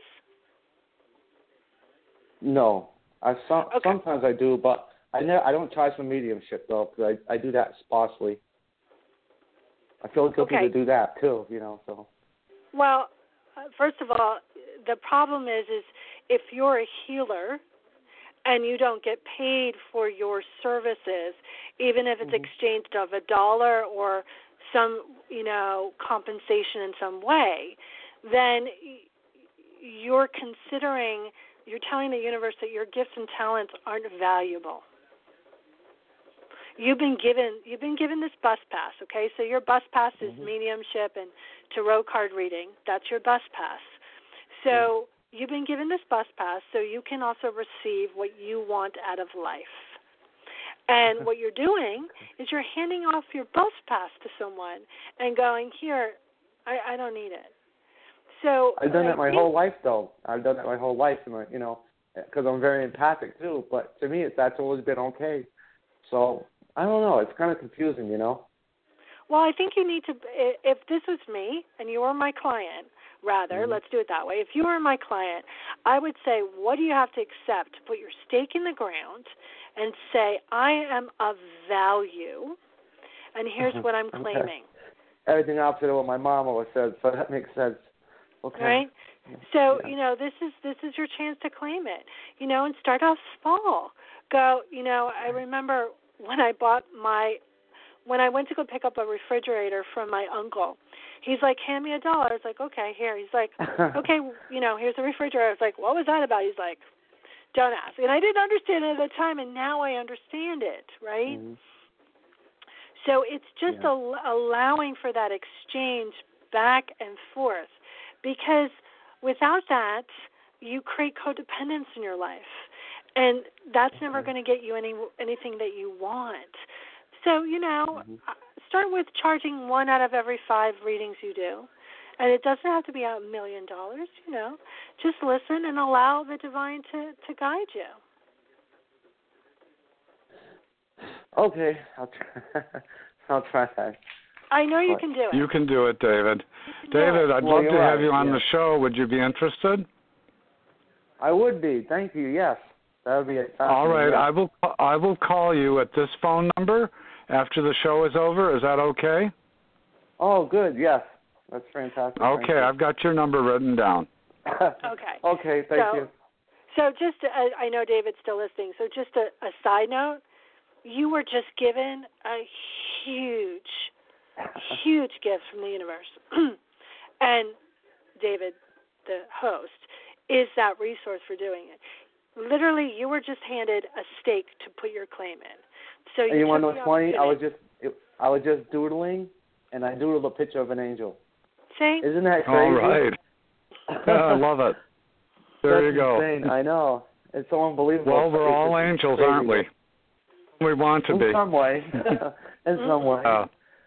S8: No. I some,
S4: okay.
S8: Sometimes I do, but I never, I don't charge for mediumship, though, because I, I do that sparsely. I feel guilty
S4: okay.
S8: to do that, too, you know. So.
S4: Well, uh, first of all, the problem is, is if you're a healer and you don't get paid for your services, even if it's mm-hmm. exchanged of a dollar or some, you know, compensation in some way, then you're considering, you're telling the universe that your gifts and talents aren't valuable. You've been given, you've been given this bus pass, okay? So your bus pass is mm-hmm. mediumship and tarot card reading. That's your bus pass. So mm-hmm. you've been given this bus pass so you can also receive what you want out of life. And what you're doing is you're handing off your bus pass to someone and going, here, I, I don't need it. So
S8: I've done
S4: that
S8: my
S4: think,
S8: whole life, though. I've done that my whole life, you know, because I'm very empathic, too. But to me, that's always been okay. So I don't know. It's kind of confusing, you know.
S4: Well, I think you need to, if this was me and you were my client, rather, mm-hmm. let's do it that way. If you were my client, I would say, what do you have to accept? Put your stake in the ground and say, I am of value, and here's what I'm claiming.
S8: Everything opposite of what my mom always said, so that makes sense. Okay.
S4: Right? So,
S8: yeah.
S4: you know, this is this is your chance to claim it, you know, and start off small. Go, you know, I remember when I bought my, when I went to go pick up a refrigerator from my uncle, he's like, hand me a dollar. I was like, okay, here. He's like, okay, you know, here's the refrigerator. I was like, what was that about? He's like, don't ask. And I didn't understand it at the time, and now I understand it, right?
S8: Mm-hmm.
S4: So it's just
S8: yeah.
S4: al- allowing for that exchange back and forth, because without that, you create codependence in your life, and that's
S8: okay.
S4: never going to get you any anything that you want. So, you know,
S8: mm-hmm.
S4: start with charging one out of every five readings you do, and it doesn't have to be a million dollars, you know. Just listen and allow the divine to, to guide you.
S8: Okay, I'll try. I'll try that.
S4: I know you can do it.
S3: You can do it, David. David, I'd
S8: well,
S3: love to
S8: right.
S3: have you on
S8: yeah.
S3: the show. Would you be interested?
S8: I would be. Thank you. Yes, that would be a.
S3: All right, I will. I will call you at this phone number after the show is over. Is that okay?
S8: Oh, good. Yes, that's fantastic.
S3: Okay, I've got your number written down.
S4: Okay.
S8: Okay. Thank
S4: so,
S8: you.
S4: So just, uh, I know David's still listening. So just a, a side note. You were just given a huge, huge gift from the universe. And David, the host, is that resource for doing it. Literally, you were just handed a stake to put your claim in. So you,
S8: and you want to
S4: took
S8: know
S4: the
S8: what's funny? I was just, it, I was just doodling, and I doodled a picture of an angel.
S4: See?
S8: Isn't that crazy?
S3: All right. Yeah, I love it. There
S8: That's
S3: you go.
S8: Insane. I know. It's so unbelievable.
S3: Well, we're
S8: it's
S3: all angels,
S8: crazy.
S3: aren't we? We want to
S8: In
S3: be.
S8: some way. In some way.
S3: Uh,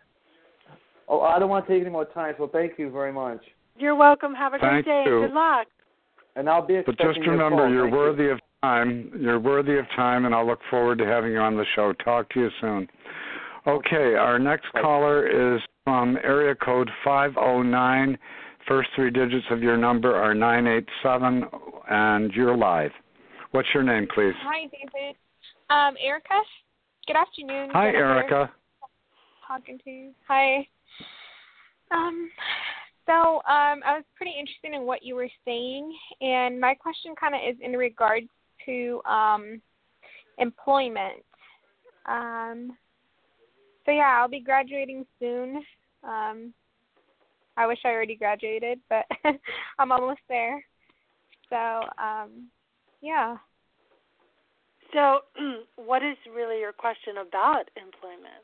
S8: oh, I don't want to take any more time, so thank you very much.
S4: You're welcome. Have a great
S3: Thank
S4: day.
S3: you.
S4: Good luck.
S8: And I'll be
S3: but
S8: expecting
S3: just remember,
S8: your call.
S3: you're
S8: Thank
S3: worthy
S8: you.
S3: of time. You're worthy of time, and I'll look forward to having you on the show. Talk to you soon. Okay, our next caller is from area code five oh nine. First three digits of your number are nine eight seven, and you're live. What's your name, please?
S9: Hi, David. Um, Erica. Good afternoon.
S3: Hi,
S9: Jennifer.
S3: Erica.
S9: Talking to you. Hi. Um, so um, I was pretty interested in what you were saying, and my question kind of is in regards to um, employment. Um, so yeah, I'll be graduating soon. Um, I wish I already graduated, but I'm almost there. So um, yeah.
S4: So, what is really your question about employment?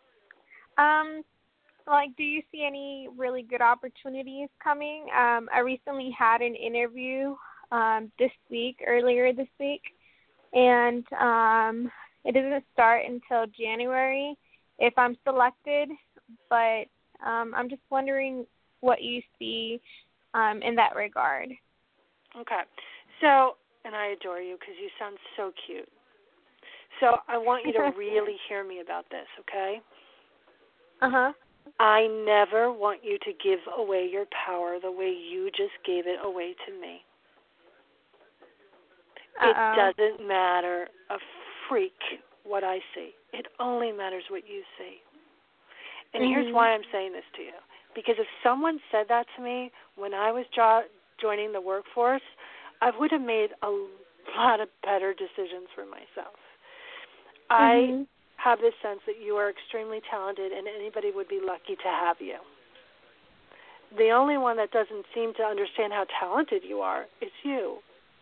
S9: Um, like, do you see any really good opportunities coming? Um, I recently had an interview um, this week, earlier this week, and um, it doesn't start until January if I'm selected, but um, I'm just wondering what you see um, in that regard.
S4: Okay. So, and I adore you because you sound so cute. So I want you to really hear me about this, okay?
S9: Uh-huh.
S4: I never want you to give away your power the way you just gave it away to me.
S9: Uh-oh.
S4: It doesn't matter a freak what I see. It only matters what you see. And
S9: mm-hmm.
S4: here's why I'm saying this to you. Because if someone said that to me when I was jo- joining the workforce, I would have made a lot of better decisions for myself.
S9: Mm-hmm.
S4: I have this sense that you are extremely talented and anybody would be lucky to have you. The only one that doesn't seem to understand how talented you are is you.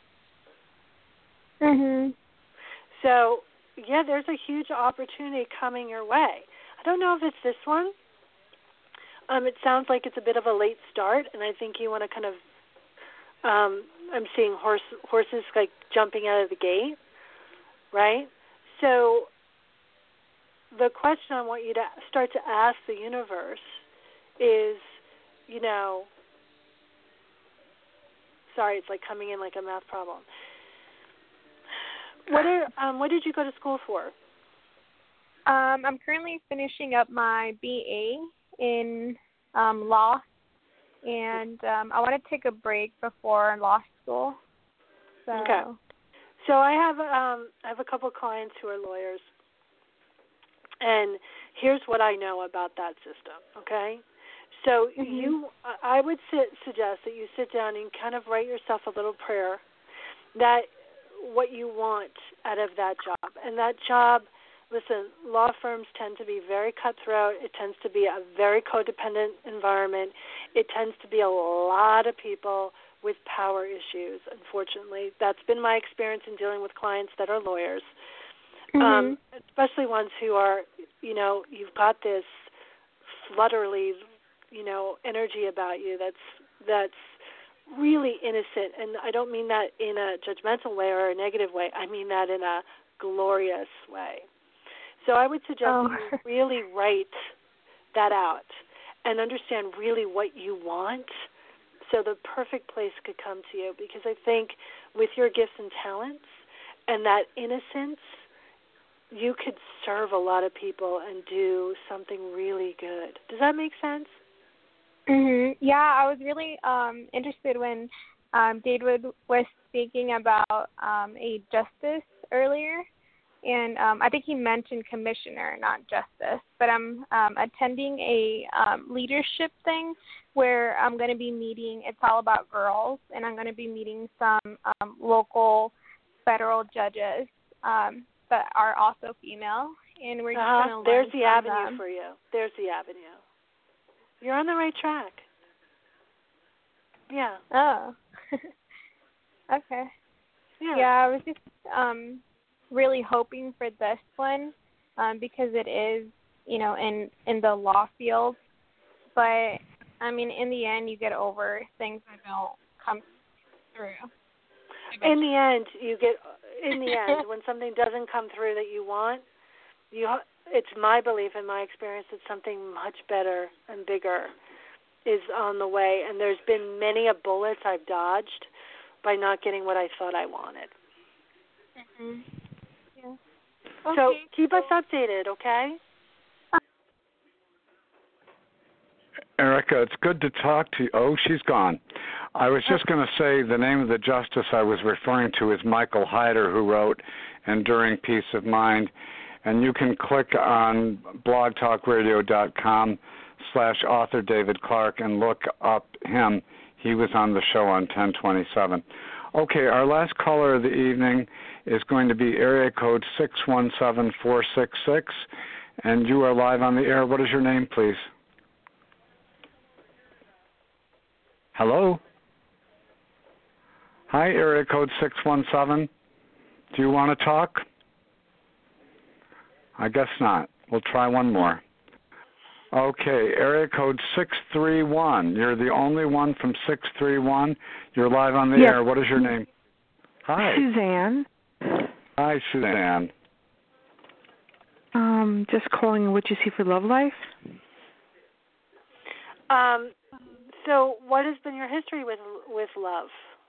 S9: Mhm.
S4: So, yeah, there's a huge opportunity coming your way. I don't know if it's this one. Um, it sounds like it's a bit of a late start, and I think you want to kind of, um, I'm seeing horse, horses like jumping out of the gate, right? So the question I want you to start to ask the universe is, you know, sorry, it's like coming in like a math problem. What are, um, what did you go to school for?
S9: Um, I'm currently finishing up my B A in um, law, and um, I want to take a break before law school. So.
S4: Okay. So I have um, I have a couple clients who are lawyers, And here's what I know about that system, okay? So mm-hmm. you, I would sit, suggest that you sit down and kind of write yourself a little prayer that what you want out of that job. And that job, listen, law firms tend to be very cutthroat. It tends to be a very codependent environment. It tends to be a lot of people with power issues, unfortunately. That's been my experience in dealing with clients that are lawyers, mm-hmm. um, especially ones who are, you know, you've got this flutterly, you know, energy about you that's that's really innocent. And I don't mean that in a judgmental way or a negative way. I mean that in a glorious way. So I would suggest oh. that you really write that out and understand really what you want so the perfect place could come to you. Because I think with your gifts and talents and that innocence, you could serve a lot of people and do something really good. Does that make sense?
S9: Mm-hmm. Yeah, I was really um, interested when um, David was speaking about um, a justice earlier. And um, I think he mentioned commissioner, not justice. But I'm um, attending a um, leadership thing where I'm going to be meeting, it's all about girls, and I'm going to be meeting some um, local federal judges um, that are also female. And we're just
S4: uh-huh.
S9: going to learn
S4: There's the
S9: from
S4: avenue
S9: them.
S4: for you. There's the avenue. You're on the right track. Yeah.
S9: Oh. Okay.
S4: Yeah.
S9: Yeah, I was just um, really hoping for this one um, because it is, you know, in, in the law field. But, I mean, in the end, you get over things that don't come through.
S4: In the end, you get, in the end, when something doesn't come through that you want, you it's my belief and my experience that something much better and bigger is on the way. And there's been many a bullets I've dodged by not getting what I thought I wanted.
S9: Mm-hmm. Yeah.
S4: Okay. So keep
S9: cool.
S4: us updated, okay?
S3: Erica, it's good to talk to you. Oh, she's gone. I was just going to say the name of the justice I was referring to is Michael Hyder, who wrote Enduring Peace of Mind. And you can click on blogtalkradio.com slash author David Clark and look up him. He was on the show on ten twenty-seven. Okay, our last caller of the evening is going to be area code six one seven four six six, and you are live on the air. What is your name, please? Hello? Hi, area code six one seven. Do you want to talk? I guess not. We'll try one more. Okay, area code six three one. You're the only one from six three one. You're live on the
S10: yes.
S3: air. What is your name? Hi.
S10: Suzanne.
S3: Hi, Suzanne.
S10: Um, just calling what you see for love life.
S4: Um, so what has been your history with with love?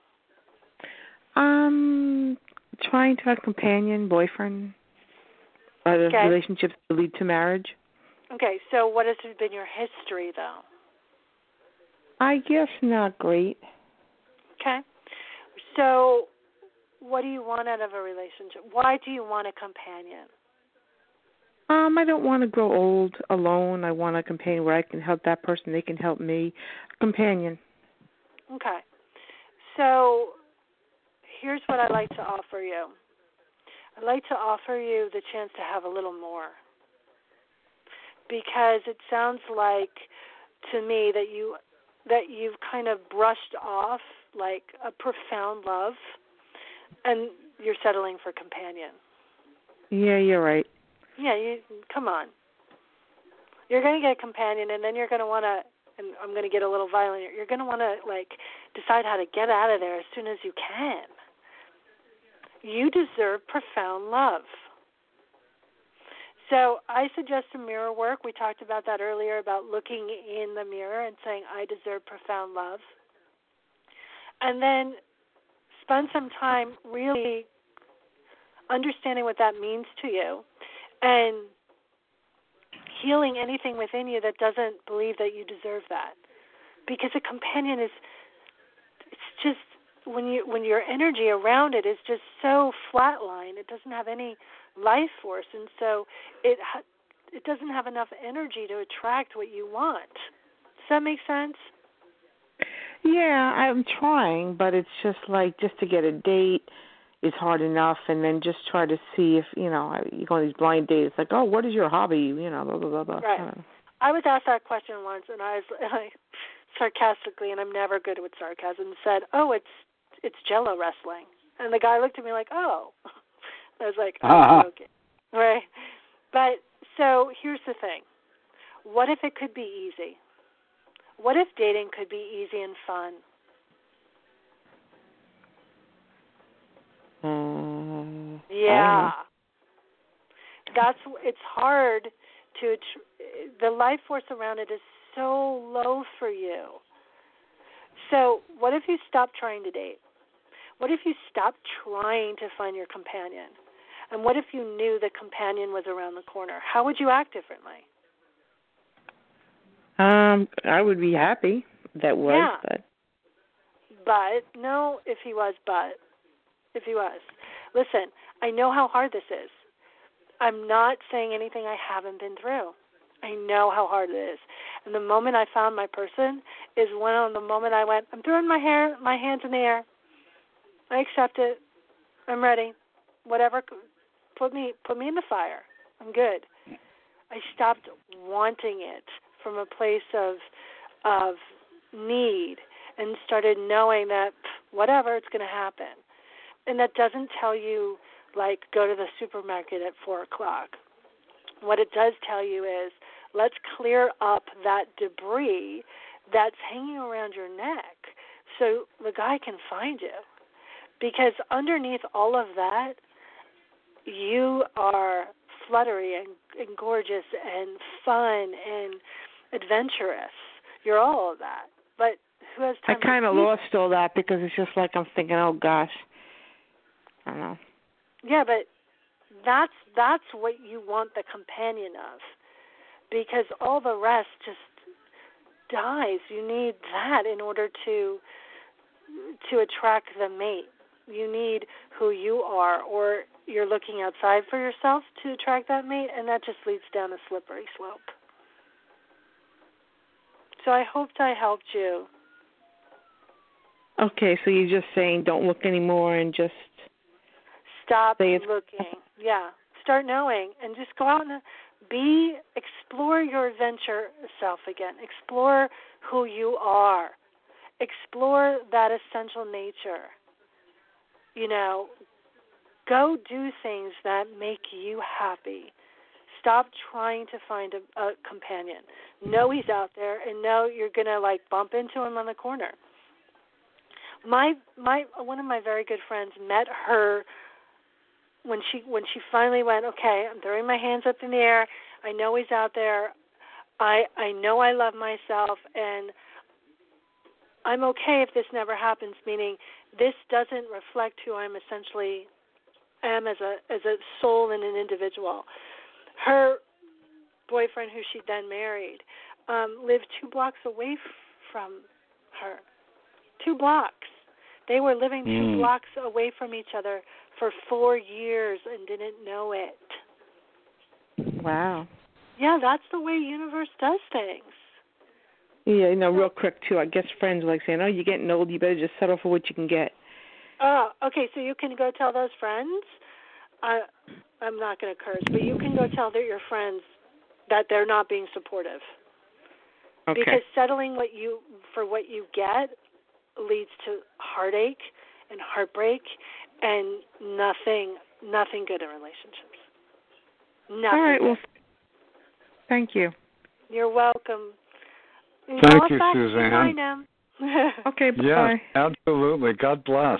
S10: Um, trying to have a companion, boyfriend. Uh,
S4: okay.
S10: Relationships that lead to marriage.
S4: Okay, so what has been your history, though?
S10: I guess not great.
S4: Okay. So what do you want out of a relationship? Why do you want a companion?
S10: Um, I don't want to grow old alone. I want a companion where I can help that person, they can help me. A companion.
S4: Okay. So here's what I'd like to offer you. I'd like to offer you the chance to have a little more. Because it sounds like to me that you that you've kind of brushed off like a profound love and you're settling for companion.
S10: Yeah, you're right.
S4: Yeah, you come on. You're going to get a companion and then you're going to want to, and I'm going to get a little violent, you're going to want to like decide how to get out of there as soon as you can. You deserve profound love. So I suggest some mirror work. We talked about that earlier, about looking in the mirror and saying, I deserve profound love. And then spend some time really understanding what that means to you and healing anything within you that doesn't believe that you deserve that. Because a companion is, it's just, when you when your energy around it is just so flatline, it doesn't have any life force, and so it it doesn't have enough energy to attract what you want. Does that make sense?
S10: Yeah, I'm trying, but it's just like just to get a date is hard enough, and then just try to see if, you know, you go on these blind dates, like, oh, what is your hobby, you know, blah, blah, blah, blah.
S4: Right. I, I was asked that question once, and I was I, sarcastically, and I'm never good with sarcasm, said, oh, it's it's Jello wrestling. And the guy looked at me like, oh. I was like, oh, uh-huh. Okay. Right. But, so here's the thing. What if it could be easy? What if dating could be easy and fun?
S10: Mm,
S4: yeah. That's, it's hard to, the life force around it is so low for you. So what if you stop trying to date? What if you stopped trying to find your companion? And what if you knew the companion was around the corner? How would you act differently?
S10: Um, I would be happy that was,
S4: yeah.
S10: but.
S4: But, no, if he was, but. If he was. Listen, I know how hard this is. I'm not saying anything I haven't been through. I know how hard it is. And the moment I found my person is when on the moment I went, I'm throwing my hair, my hands in the air. I accept it. I'm ready. Whatever, put me put me in the fire. I'm good. I stopped wanting it from a place of of need and started knowing that whatever, it's going to happen. And that doesn't tell you, like, go to the supermarket at four o'clock. What it does tell you is, let's clear up that debris that's hanging around your neck so the guy can find you. Because underneath all of that, you are fluttery and, and gorgeous and fun and adventurous. You're all of that. But who has time?
S10: I kind of lost all that because it's just like I'm thinking, oh, gosh. I don't know.
S4: Yeah, but that's that's what you want the companion of. Because all the rest just dies. You need that in order to to attract the mate. You need who you are, or you're looking outside for yourself to attract that mate, and that just leads down a slippery slope. So I hoped I helped you.
S10: Okay, so you're just saying don't look anymore and just...
S4: Stop looking. Yeah, start knowing, and just go out and be, explore your adventure self again. Explore who you are. Explore that essential nature. You know, go do things that make you happy. Stop trying to find a, a companion. Know he's out there, and know you're gonna like bump into him on the corner. My my one of my very good friends met her when she when she finally went, okay, I'm throwing my hands up in the air. I know he's out there. I I know I love myself, and I'm okay if this never happens, meaning this doesn't reflect who I'm essentially am as a as a soul and an individual. Her boyfriend, who she then married, um, lived two blocks away f- from her. Two blocks. They were living two mm. blocks away from each other for four years and didn't know it.
S10: Wow.
S4: Yeah, that's the way universe does things.
S10: Yeah, you know, real quick, too. I guess friends are like saying, oh, you're getting old, you better just settle for what you can get.
S4: Oh, okay, so you can go tell those friends. I, I'm not going to curse, but you can go tell your friends that they're not being supportive.
S10: Okay.
S4: Because settling what you for what you get leads to heartache and heartbreak and nothing, nothing good in relationships. Nothing.
S10: All right,
S4: good.
S10: well, thank you.
S4: You're welcome.
S3: Thank you, Suzanne.
S10: Okay, bye.
S3: Yes, absolutely. God bless.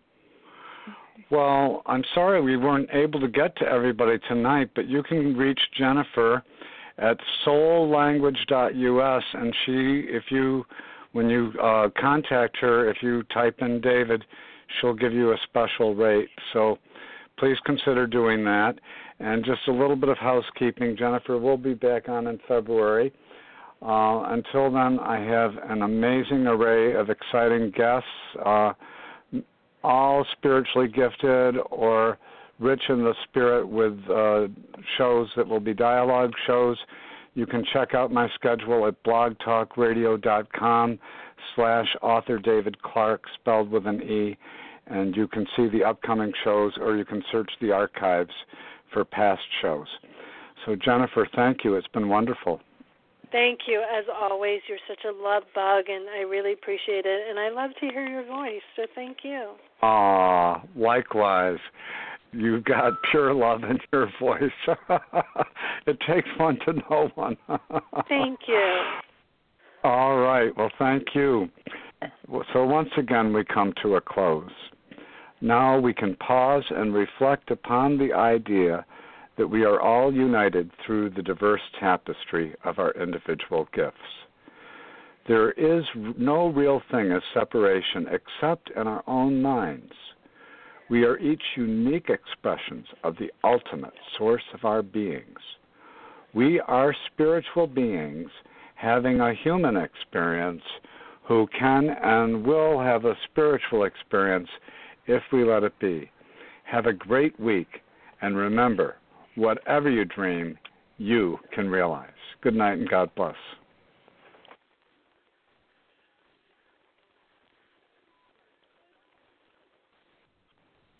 S3: Well, I'm sorry we weren't able to get to everybody tonight, but you can reach Jennifer at soul language dot U S, and she, if you, when you uh, contact her, if you type in David, she'll give you a special rate. So please consider doing that. And just a little bit of housekeeping. Jennifer will be back on in February. Uh, until then, I have an amazing array of exciting guests, uh, all spiritually gifted or rich in the spirit with uh, shows that will be dialogue shows, you can check out my schedule at blogtalkradio.com slash author David Clark, spelled with an E, and you can see the upcoming shows, or you can search the archives for past shows. So, Jennifer, thank you. It's been wonderful.
S4: Thank you. As always, you're such a love bug, and I really appreciate it. And I love to hear your voice, so thank you.
S3: Ah, likewise. You've got pure love in your voice. It takes one to know one.
S4: Thank you.
S3: All right. Well, thank you. So once again, we come to a close. Now we can pause and reflect upon the idea that we are all united through the diverse tapestry of our individual gifts. There is no real thing as separation except in our own minds. We are each unique expressions of the ultimate source of our beings. We are spiritual beings having a human experience who can and will have a spiritual experience if we let it be. Have a great week, and remember, whatever you dream, you can realize. Good night and God bless.